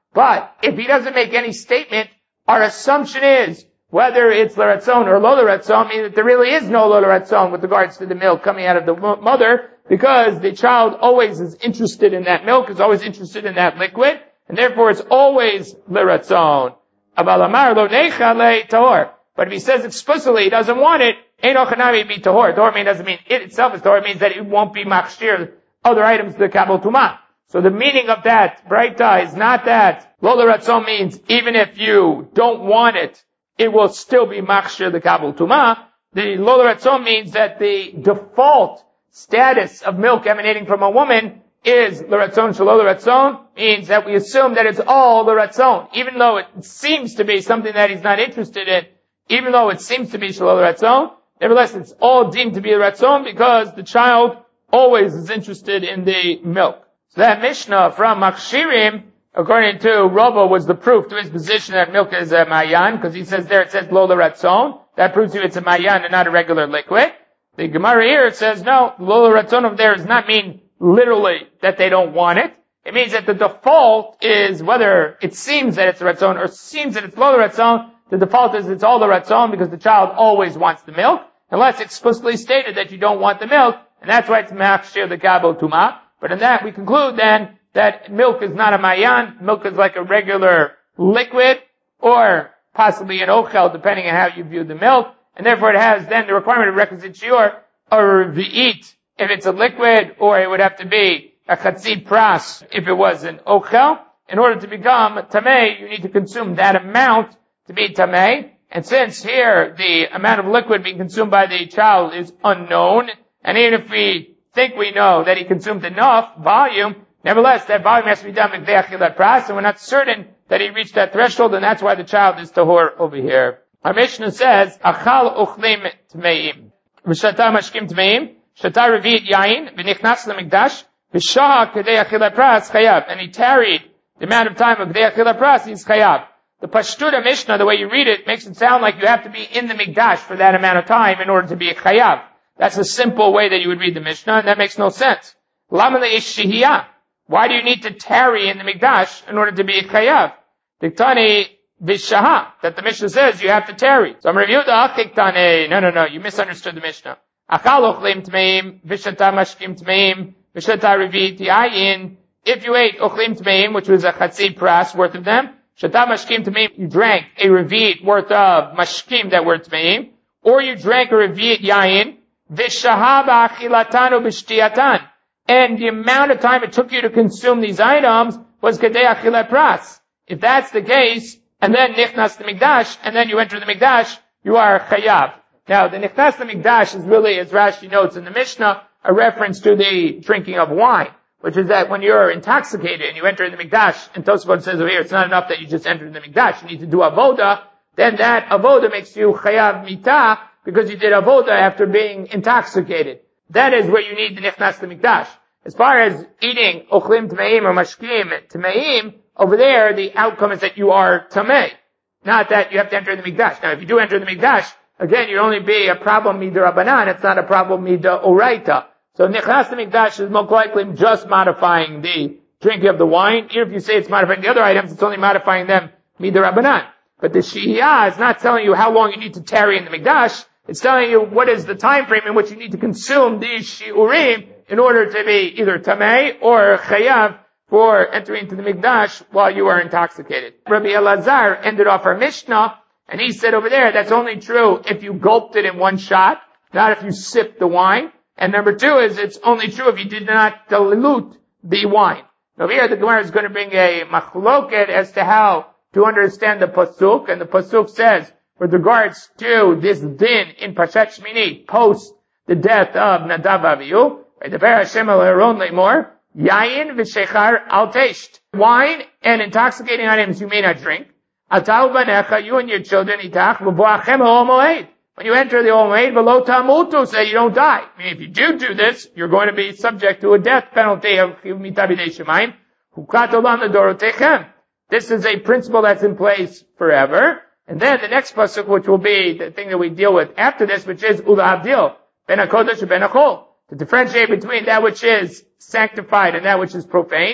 But if he doesn't make any statement, our assumption is, whether it's l'ratzon or lo l'ratzon, meaning that there really is no lo l'ratzon with regards to the milk coming out of the mother, because the child always is interested in that milk, is always interested in that liquid, and therefore it's always l'ratzon. Aval amar lo necha le tahor. But if he says explicitly he doesn't want it, ein ochanami be tahor. Tahor mean doesn't mean it itself is tahor. It means that it won't be machshir other items to the kabel tumah. So the meaning of that braita is not that lo l'ratzon means even if you don't want it, it will still be machshir the kabel tumah. The lo l'ratzon means that the default status of milk emanating from a woman is l'ratzon shelo l'ratzon, means that we assume that it's all l'ratzon, even though it seems to be something that he's not interested in, even though it seems to be shelo l'ratzon, nevertheless it's all deemed to be l'ratzon because the child always is interested in the milk. So that Mishnah from Machshirim, according to Rava, was the proof to his position that milk is a mayan, because he says there it says lo l'ratzon. That proves to you it's a mayan and not a regular liquid. The Gemara here says no, lo l'ratzon over there does not mean literally that they don't want it. It means that the default is whether it seems that it's a ratzon or seems that it's lo l'ratzon. The default is it's all the ratzon because the child always wants the milk, unless explicitly stated that you don't want the milk, and that's why it's machshir the kabel tumah. But in that, we conclude then that milk is not a mayan, milk is like a regular liquid, or possibly an ochel, depending on how you view the milk, and therefore it has then the requirement of requisite shiur, or v'it, if it's a liquid, or it would have to be a chatzi pras, if it was an ochel. In order to become tamei, you need to consume that amount to be tamei, and since here the amount of liquid being consumed by the child is unknown, and even if we think we know that he consumed enough volume, nevertheless, that volume has to be done with achilat pras, and we're not certain that he reached that threshold, and that's why the child is tahor over here. Our Mishnah says, achal uchlim tmeim, v'shata mashkim tmeim, shata revi'it yain, v'nichnas lemikdash, v'shaha kedei achilat pras chayav, and he tarried the amount of time of kedei achilat pras, he's chayav. The Pashtuta Mishnah, the way you read it, makes it sound like you have to be in the mikdash for that amount of time in order to be a chayav. That's a simple way that you would read the Mishnah, and that makes no sense. Lama leish shehiyah. Why do you need to tarry in the mikdash in order to be a chayav? Diktani vishaha. That the Mishnah says you have to tarry. So I'm reviewing the achiktane. No, no, no. You misunderstood the Mishnah. Achal ochlim tmeim, vishata mashkim tmeim, vishata revit yayin. If you ate ochlim tmeim, which was a chatzi pras worth of them, shata mashkim tmeim, you drank a revit worth of mashkim that were tmeim, or you drank a revit yayin, V'shahaba achilatanu b'shtiyatan. And the amount of time it took you to consume these items was kedei achilat pras. If that's the case, and then nichnas the mikdash, and then you enter the mikdash, you are chayav. Now, the nichnas the mikdash is really, as Rashi notes in the Mishnah, a reference to the drinking of wine, which is that when you're intoxicated and you enter the mikdash, and Tosafot says over here, it's not enough that you just enter the mikdash, you need to do avoda, then that avoda makes you chayav mitah, because you did avoda after being intoxicated. That is where you need the nichnas the mikdash. As far as eating ochlim tmeim or mashkim tmeim, over there the outcome is that you are tamei, not that you have to enter the mikdash. Now, if you do enter the mikdash, again, you'd only be a problem midrabanan. It's not a problem midoraita. So nichnas the mikdash is most likely just modifying the drinking of the wine. Even if you say it's modifying the other items, it's only modifying them midrabanan. But the shihiyah is not telling you how long you need to tarry in the mikdash. It's telling you what is the time frame in which you need to consume these shiurim in order to be either tamei or chayav for entering into the mikdash while you are intoxicated. Rabbi Elazar ended off our Mishnah, and he said over there that's only true if you gulped it in one shot, not if you sipped the wine. And number two is it's only true if you did not dilute the wine. Now here the Gemara is going to bring a machloket as to how to understand the pasuk, and the pasuk says, with regards to this din in Parshat Shmini, post the death of Nadav Avihu, the Be'er Hashem el Aaron Lemor, Yayin v'shechar al tesht. Wine and intoxicating items you may not drink. Atal banecha, you and your children, itach, v'boachem ha'ol moed. When you enter the ol moed, v'lo tamutu, say you don't die. I mean, if you do do this, you're going to be subject to a death penalty of chiv mitabidei shemayim, hukat olam nedorotechem. This is a principle that's in place forever. And then the next pasuk, which will be the thing that we deal with after this, which is ulahavdil, ben hakodesh ben hachol, to differentiate between that which is sanctified and that which is profane.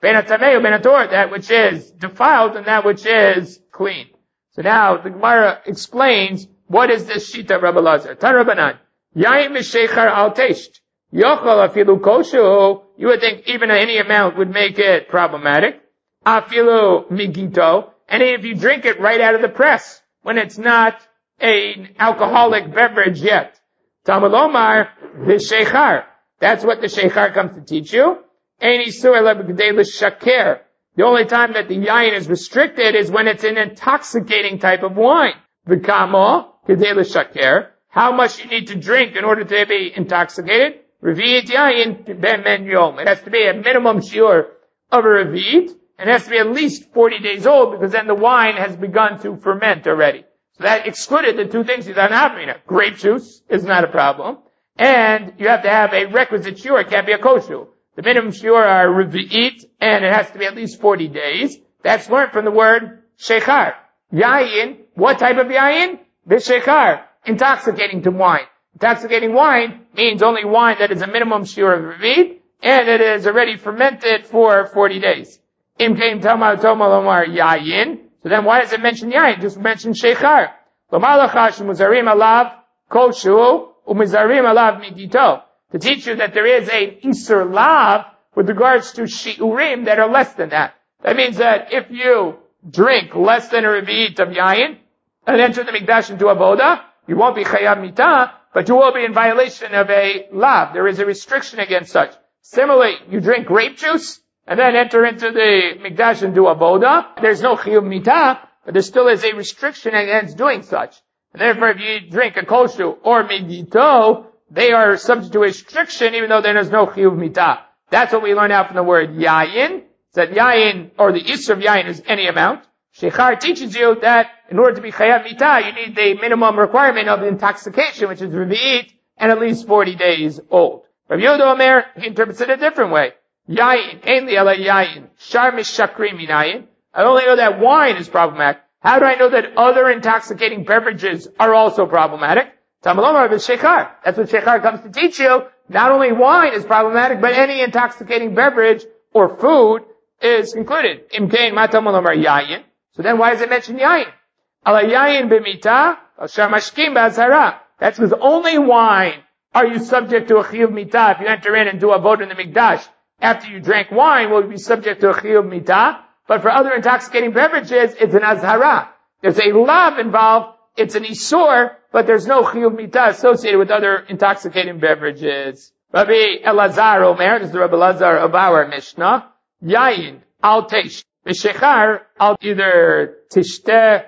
that which is defiled and that which is clean. So now the Gemara explains what is this shita of Rabbi Elazar. Tan Rabbanan, yayin v'sheichar al tesht. Yochal afilu koshu. You would think even any amount would make it problematic. Afilu migito. And if you drink it right out of the press, when it's not an alcoholic beverage yet. Talmud Omar, v'sheichar. That's what the sheichar comes to teach you. Ein isur ela b'kedei l'shaker. The only time that the yayin is restricted is when it's an intoxicating type of wine. V'kamo kedei l'shaker. How much you need to drink in order to be intoxicated? Revi'it yayin ben men yom. It has to be a minimum shiur of a revi'it, and it has to be at least forty days old, because then the wine has begun to ferment already. So that excluded the two things you don't have. Grape juice is not a problem, and you have to have a requisite shiur. It can't be a kosher. The minimum shiur are revi'it, and it has to be at least forty days. That's learned from the word sheichar. Yayin, what type of yayin? V'sheichar, intoxicating to wine. Intoxicating wine means only wine that is a minimum shiur of revi'it, and it is already fermented for forty days. Im kein tamar tomar lomar yayin. So then why does it mention yayin? Just mention sheichar. Lomar lachash muzarim alav koshu umizarim alav midito. To teach you that there is a Isur Lav with regards to Shi'urim that are less than that. That means that if you drink less than a Revi'it of Yayin and enter the Mikdash into Avoda, you won't be Chayav Mitah, but you will be in violation of a Lav. There is a restriction against such. Similarly, you drink grape juice and then enter into the Mikdash and do Avoda. There's no Chayav Mitah, but there still is a restriction against doing such. And therefore, if you drink a koshu or Midito, they are subject to restriction, even though there is no chiyuv mitah. That's what we learn out from the word yayin. That yayin, or the isur of yayin, is any amount. Sheichar teaches you that in order to be chayav mitah, you need the minimum requirement of intoxication, which is revi'it, and at least forty days old. Rabbi Yehuda Omer, he interprets it a different way. Yayin, ein li ela yayin, shar mishakrim minayin. I only know that wine is problematic. How do I know that other intoxicating beverages are also problematic? Tamalomar v'sheichar. That's what sheichar comes to teach you. Not only wine is problematic, but any intoxicating beverage or food is included. Imkein matamalomar yayin. So then why does it mention yayin? Ala yayin b'mita, ashar mashkim b'azhara. That's because only wine are you subject to a chiyuv mitah. If you enter in and do a vote in the mikdash, after you drank wine, will you be subject to a chiyuv mitah. But for other intoxicating beverages, it's an azhara. There's a lav involved. It's an isur, but there's no chiyuv mitah associated with other intoxicating beverages. Rabbi Elazar Omer, this is the Rabbi Elazar of our Mishnah, yayin al tesh, v'sheichar al either tishteh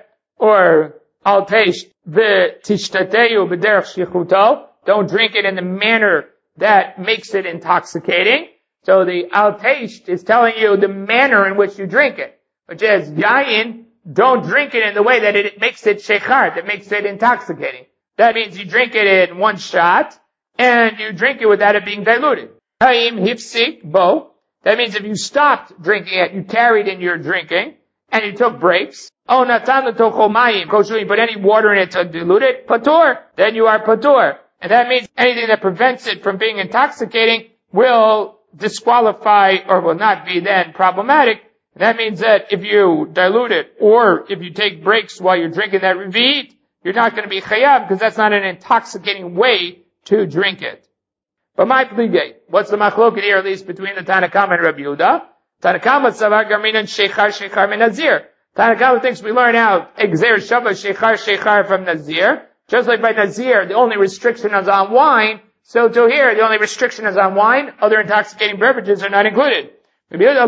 or al tesh v'tishtateyu b'derech shichuto. Don't drink it in the manner that makes it intoxicating. So the al tesh is telling you the manner in which you drink it, which is yayin. Don't drink it in the way that it makes it sheichar, that makes it intoxicating. That means you drink it in one shot, and you drink it without it being diluted. Haim hifsik bo. That means if you stopped drinking it, you carried in your drinking, and you took breaks. Oh, natan l'tocho mayim. Kosher, you put any water in it to dilute it, patur. Then you are patur. And that means anything that prevents it from being intoxicating will disqualify, or will not be then problematic. That means that if you dilute it, or if you take breaks while you're drinking that revi'it, you're not going to be chayav, because that's not an intoxicating way to drink it. But my pligay, what's the machloket here, at least between the Tanakama and Rabbi Yehuda? Tanakama savar garminan sheichar sheichar min nazir. Tanakama thinks we learn out exer shava sheichar sheichar from nazir. Just like by nazir, the only restriction is on wine, so to here, the only restriction is on wine. Other intoxicating beverages are not included. He doesn't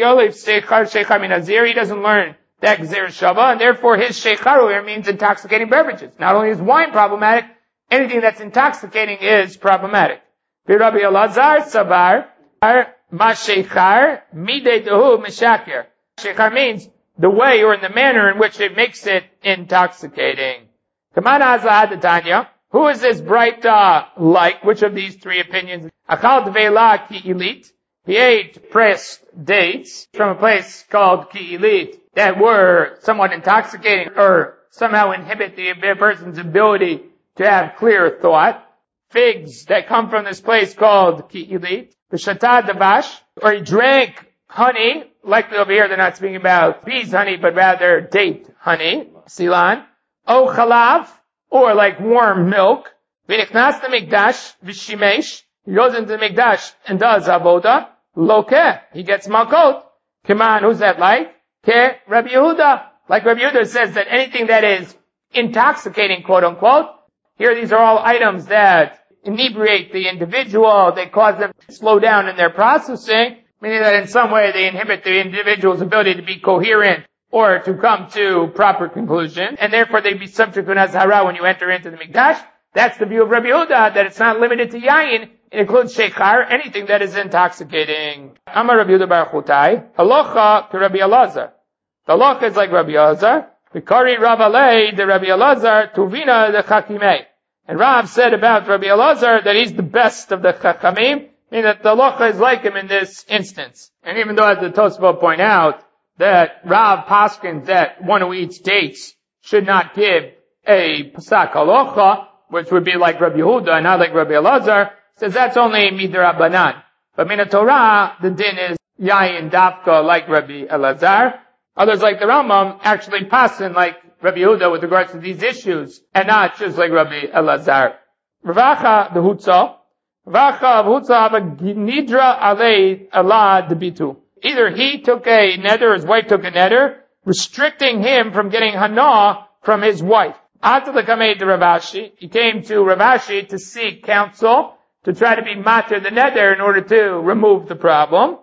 learn that Gzer Shava, and therefore his Sheichar here means intoxicating beverages. Not only is wine problematic, anything that's intoxicating is problematic. Rabbi Elazar Savar, Ma Sheichar, Midei Dehu Meshaker. Sheichar means the way or in the manner in which it makes it intoxicating. Kamana Azahad Tanya. Who is this bright uh, like? Which of these three opinions? Achal Dveila Ki Ilit. He ate pressed dates from a place called Ki'ilit that were somewhat intoxicating or somehow inhibit the person's ability to have clear thought. Figs that come from this place called Ki'ilit. The Shatad Davash, or he drank honey, likely over here they're not speaking about bees honey, but rather date honey, silan, o chalav, or like warm milk, v'nichnas l'mikdash v'shimesh, he goes into the mikdash and does avoda, lokeh, he gets malkot. Kiman, who's that like? Ke Rabbi Yehuda. Like Rabbi Yehuda says that anything that is intoxicating, quote unquote, here these are all items that inebriate the individual, they cause them to slow down in their processing, meaning that in some way they inhibit the individual's ability to be coherent or to come to proper conclusion, and therefore they'd be subject to an azhara when you enter into the mikdash. That's the view of Rabbi Yehuda, that it's not limited to yayin, it includes sheikhar, anything that is intoxicating. Amar Rabbi Yehuda bar Chutai, halacha to Rabbi Elazar. The halacha is like Rabbi Elazar, Vikari Rav Alei de Rabbi Elazar, Tuvina de Chakimei. And Rav said about Rabbi Elazar that he's the best of the Chachamim, meaning that the halacha is like him in this instance. And even though, as the Tosfot point out, that Rav paskins that one who eats dates should not give a pasak halacha, which would be like Rabbi Yehuda and not like Rabbi Elazar, says that's only midrabanan. But min Torah, the din is yayin dafka like Rabbi Elazar. Others like the Rambam actually passen like Rabbi Yehuda with regards to these issues, and not just like Rabbi Elazar. Ravacha the Hutza, Ravacha of Hutza nidra alei Allah debitu. Either he took a neder, his wife took a neder, restricting him from getting hana from his wife. After the Kamei to Ravashi, he came to Ravashi to seek counsel, to try to be mater the neder in order to remove the problem.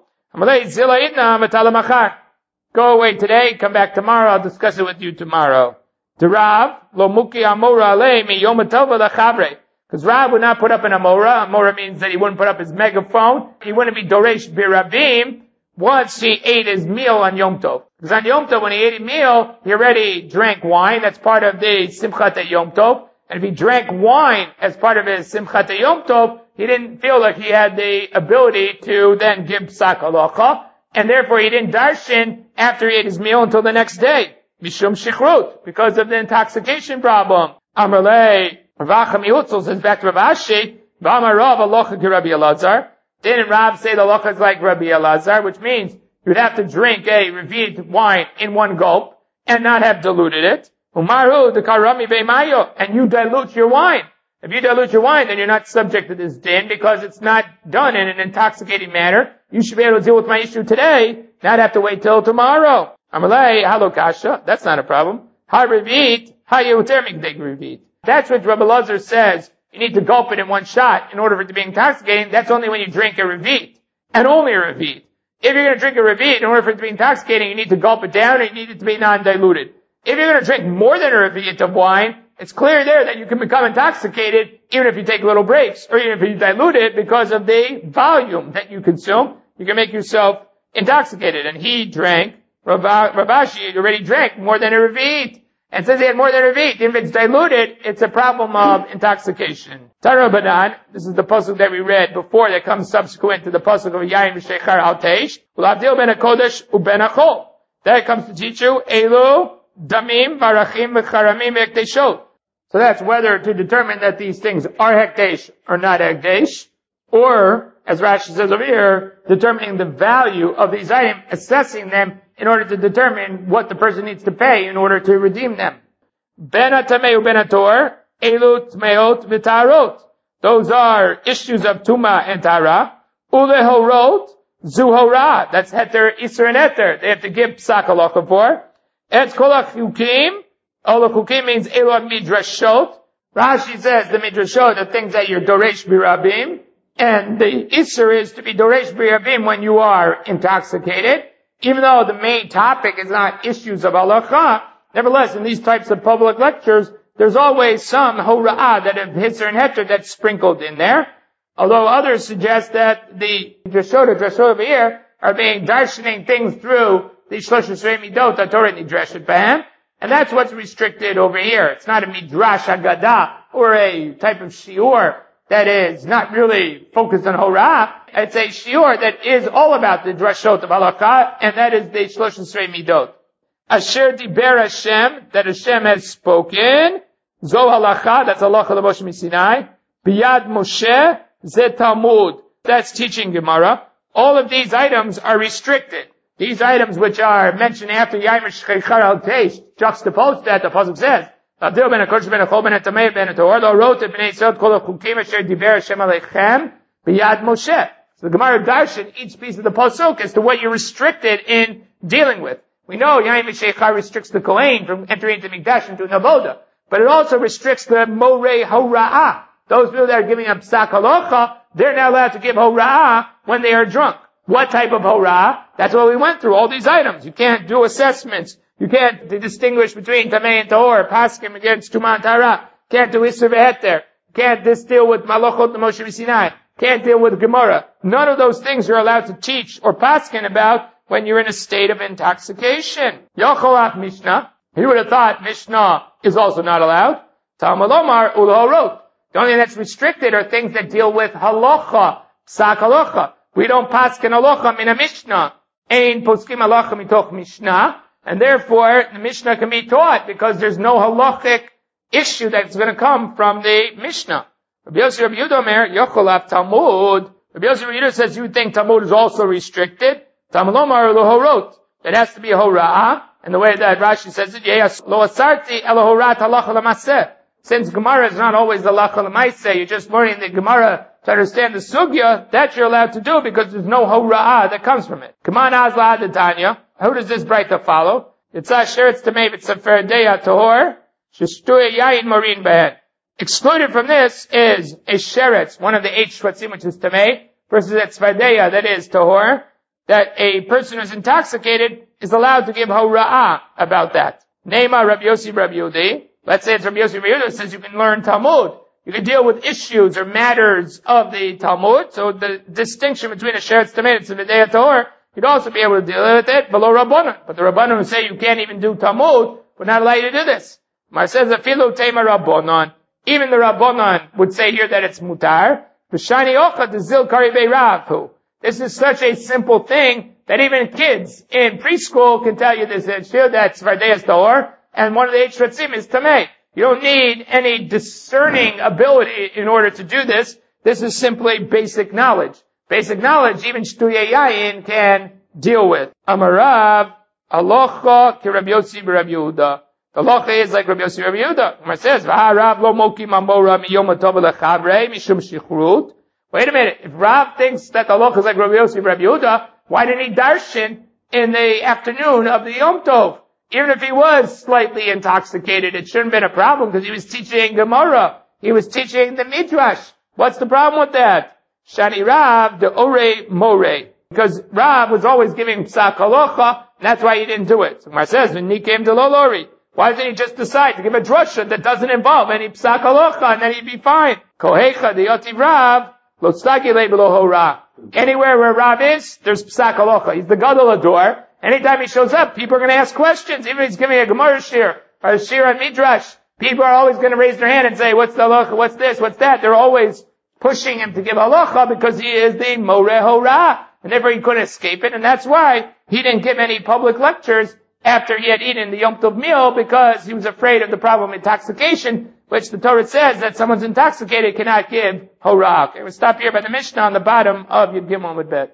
Go away today, come back tomorrow, I'll discuss it with you tomorrow. To Rav, lo muki amora alei mi yom tova lachabre. Because Rav would not put up an amora. Amora means that he wouldn't put up his megaphone. He wouldn't be doresh birabim once he ate his meal on Yom Tov. Because on Yom Tov, when he ate a meal, he already drank wine. That's part of the Simchat Yom Tov. And if he drank wine as part of his Simchat Yom Tov, he didn't feel like he had the ability to then give psak halacha. And therefore he didn't darshan after he ate his meal until the next day. Mishum shichrut, because of the intoxication problem. Amarle, Ravacha Mihutzel says back to Rav Ashi, V'amar Rav halacha ki Rabbi Elazar. Didn't Rav say the halacha is like Rabbi Elazar, which means you'd have to drink a revealed wine in one gulp and not have diluted it. Umaru dekarami beimayo, and you dilute your wine. If you dilute your wine, then you're not subject to this din because it's not done in an intoxicating manner. You should be able to deal with my issue today, not have to wait till tomorrow. Amalei halokasha, that's not a problem. Ha revit, ha yehuter mikdeg revit. That's what Rabbi Elazar says. You need to gulp it in one shot in order for it to be intoxicating. That's only when you drink a revit, and only a revit. If you're going to drink a revit, in order for it to be intoxicating, you need to gulp it down, and you need it to be non-diluted. If you're going to drink more than a revit of wine, it's clear there that you can become intoxicated even if you take little breaks, or even if you dilute it because of the volume that you consume. You can make yourself intoxicated. And he drank, Rav Ashi already drank more than a revit. And since he had more than a revit, if it's diluted, it's a problem of intoxication. Tara Banan, this is the pasuk that we read before that comes subsequent to the pasuk of Yayin v'sheichar al teish. Ulavdil ben HaKodesh uben HaChol. That comes to teach you, Elu, Damim, Varachim, V'charamim, Hekteshot. So that's whether to determine that these things are Hektesh or not Hektesh, or, as Rashi says over here, determining the value of these items, assessing them in order to determine what the person needs to pay in order to redeem them. Ben HaTamei uben HaTor, Elu, Tmeot, V'tarot. Those are issues of Tuma and Tara. Ulehorot, Zuhora. That's Heter, Isser, and Heter. They have to give Psak halacha for. Etz kol ha-chukim. All ha-chukim means Elu midrashot. Rashi says the midrashot are things that you're doresh birabim. And the Isser is to be doresh birabim when you are intoxicated. Even though the main topic is not issues of halacha, nevertheless, in these types of public lectures, there's always some hora'ah that have Hisser and Heter that's sprinkled in there. Although others suggest that the drashot, drashot over here, are being darshaning things through the Shlosh Esrei Midot, HaTorah Nidreshet B'hem, and that's what's restricted over here. It's not a Midrash Haggadah, or a type of shiur that is not really focused on hora'ah. It's a shiur that is all about the drashot of halakha, and that is the Shlosh Esrei Midot. Asher diber Hashem, that Hashem has spoken. Zo halacha, that's halacha of Moshe Sinai. Biyad Moshe, ze Talmud. That's teaching Gemara. all of these items are restricted. These items which are mentioned after Yaim Shechar al Teish, juxtaposed that, the Pasuk says, L'avdil ben HaKodesh ben HaChol ben HaTamei ben HaTorah, Lo wrote it b'nei Yisrael kol HaChukim asher diber Hashem aleichem b'yad Moshe. So the Gemara Darshan each piece of the Pasuk as to what you're restricted in dealing with. We know Yaim Shechar restricts the Kohen from entering into Mikdash into Navoda, but it also restricts the Morei Hora'ah. Those people that are giving up Psak Halacha, they're not allowed to give Hora'ah when they are drunk. What type of Hora'ah? That's what we went through, all these items. You can't do assessments. You can't distinguish between Tamei and Tahor, Paskim against Tumah and Tahara. Can't do Isser V'Heter. Can't this deal with Malachot and Moshe Sinai. Can't deal with Gemara. None of those things you're allowed to teach or Paskin about when you're in a state of intoxication. Yocholach Mishnah. He would have thought Mishnah is also not allowed. Talmud Omar Ulahorot. The only thing that's restricted are things that deal with halacha, psak halacha. We don't paskin halacha min a Mishnah. Ein poskim halacha mitoch Mishnah. And therefore, the Mishnah can be taught because there's no halachic issue that's going to come from the Mishnah. Rabbi Yossi Rabbi Yehuda Omer, Yocholav Talmud. Rabbi Yossi Rabbi Yehuda says you think Talmud is also restricted. Talmud Omar Ulahorot. It has to be a hora'ah. And the way that Rashi says it, lo asarti elahorat halacha l'maseh. Since Gemara is not always the halacha l'maaseh, you're just learning the Gemara to understand the sugya, that you're allowed to do because there's no hora'ah that comes from it. Kaman azla adetanya. Who does this braita follow? It's a sheretz tamei v'tzafer deya tahor, sheshtuya yayin marin behen. Excluded from this is a sheretz, one of the eight shvatzim which is tamei, versus a tzvardeya, that is tahor, that a person who's intoxicated is allowed to give hora'ah about that. Neima Rabbi Yossi Rabbi Yehudi. Let's say it's Rabbi Yossi Rabbi Yehudi says you can learn Talmud. You can deal with issues or matters of the Talmud. So the distinction between a sheretz tamei and a tzvardeya tahor, you'd also be able to deal with it below Rabbanan. But the Rabbanan who say you can't even do Talmud would not allow you to do this. Mar says afilu tema Rabbanan. Even the Rabbanan would say here that it's mutar. V'shani ocha dezil karibei ravu. This is such a simple thing that even kids in preschool can tell you this issue, that's tzvardeya tahor, and one of the eight shvatzim is tamei. You don't need any discerning ability in order to do this. This is simply basic knowledge. Basic knowledge, even Shtuya Yayin can deal with. Amarav, Alocha, ki Rabbi Yossi Rabbi Yehuda. The Alocha is like Rabbi Yossi Rabbi Yehuda. It says, V'harav lo moki mamora miyom atov lechavrei mishum shichrut. Wait a minute. If Rav thinks that the Alocha is like Rabbi Yossi Rabbi Yehuda, why didn't he darshan in the afternoon of the Yom Tov? Even if he was slightly intoxicated, it shouldn't have been a problem because he was teaching Gemara. He was teaching the Midrash. What's the problem with that? Shani Rav, the Ore More. Because Rav was always giving Psak Halacha, and that's why he didn't do it. So Mar says, when he came to Lolori, why doesn't he just decide to give a drasha that doesn't involve any Psak Halacha, and then he'd be fine? Kohecha, the Yotiv Rav, Lo Stagile Below Hora. Anywhere where Rav is, there's Psak Halacha. He's the Gadol Ador. Anytime he shows up, people are going to ask questions. Even if he's giving a Gemara shir, or a shir on Midrash, people are always going to raise their hand and say, what's the halacha, what's this, what's that? They're always pushing him to give halacha because he is the Moreh Hora. And therefore he couldn't escape it. And that's why he didn't give any public lectures after he had eaten the Yom Tov meal because he was afraid of the problem of intoxication, which the Torah says that someone's intoxicated cannot give Hora. Okay, we'll stop here by the Mishnah on the bottom of Yud Gimel with Bet.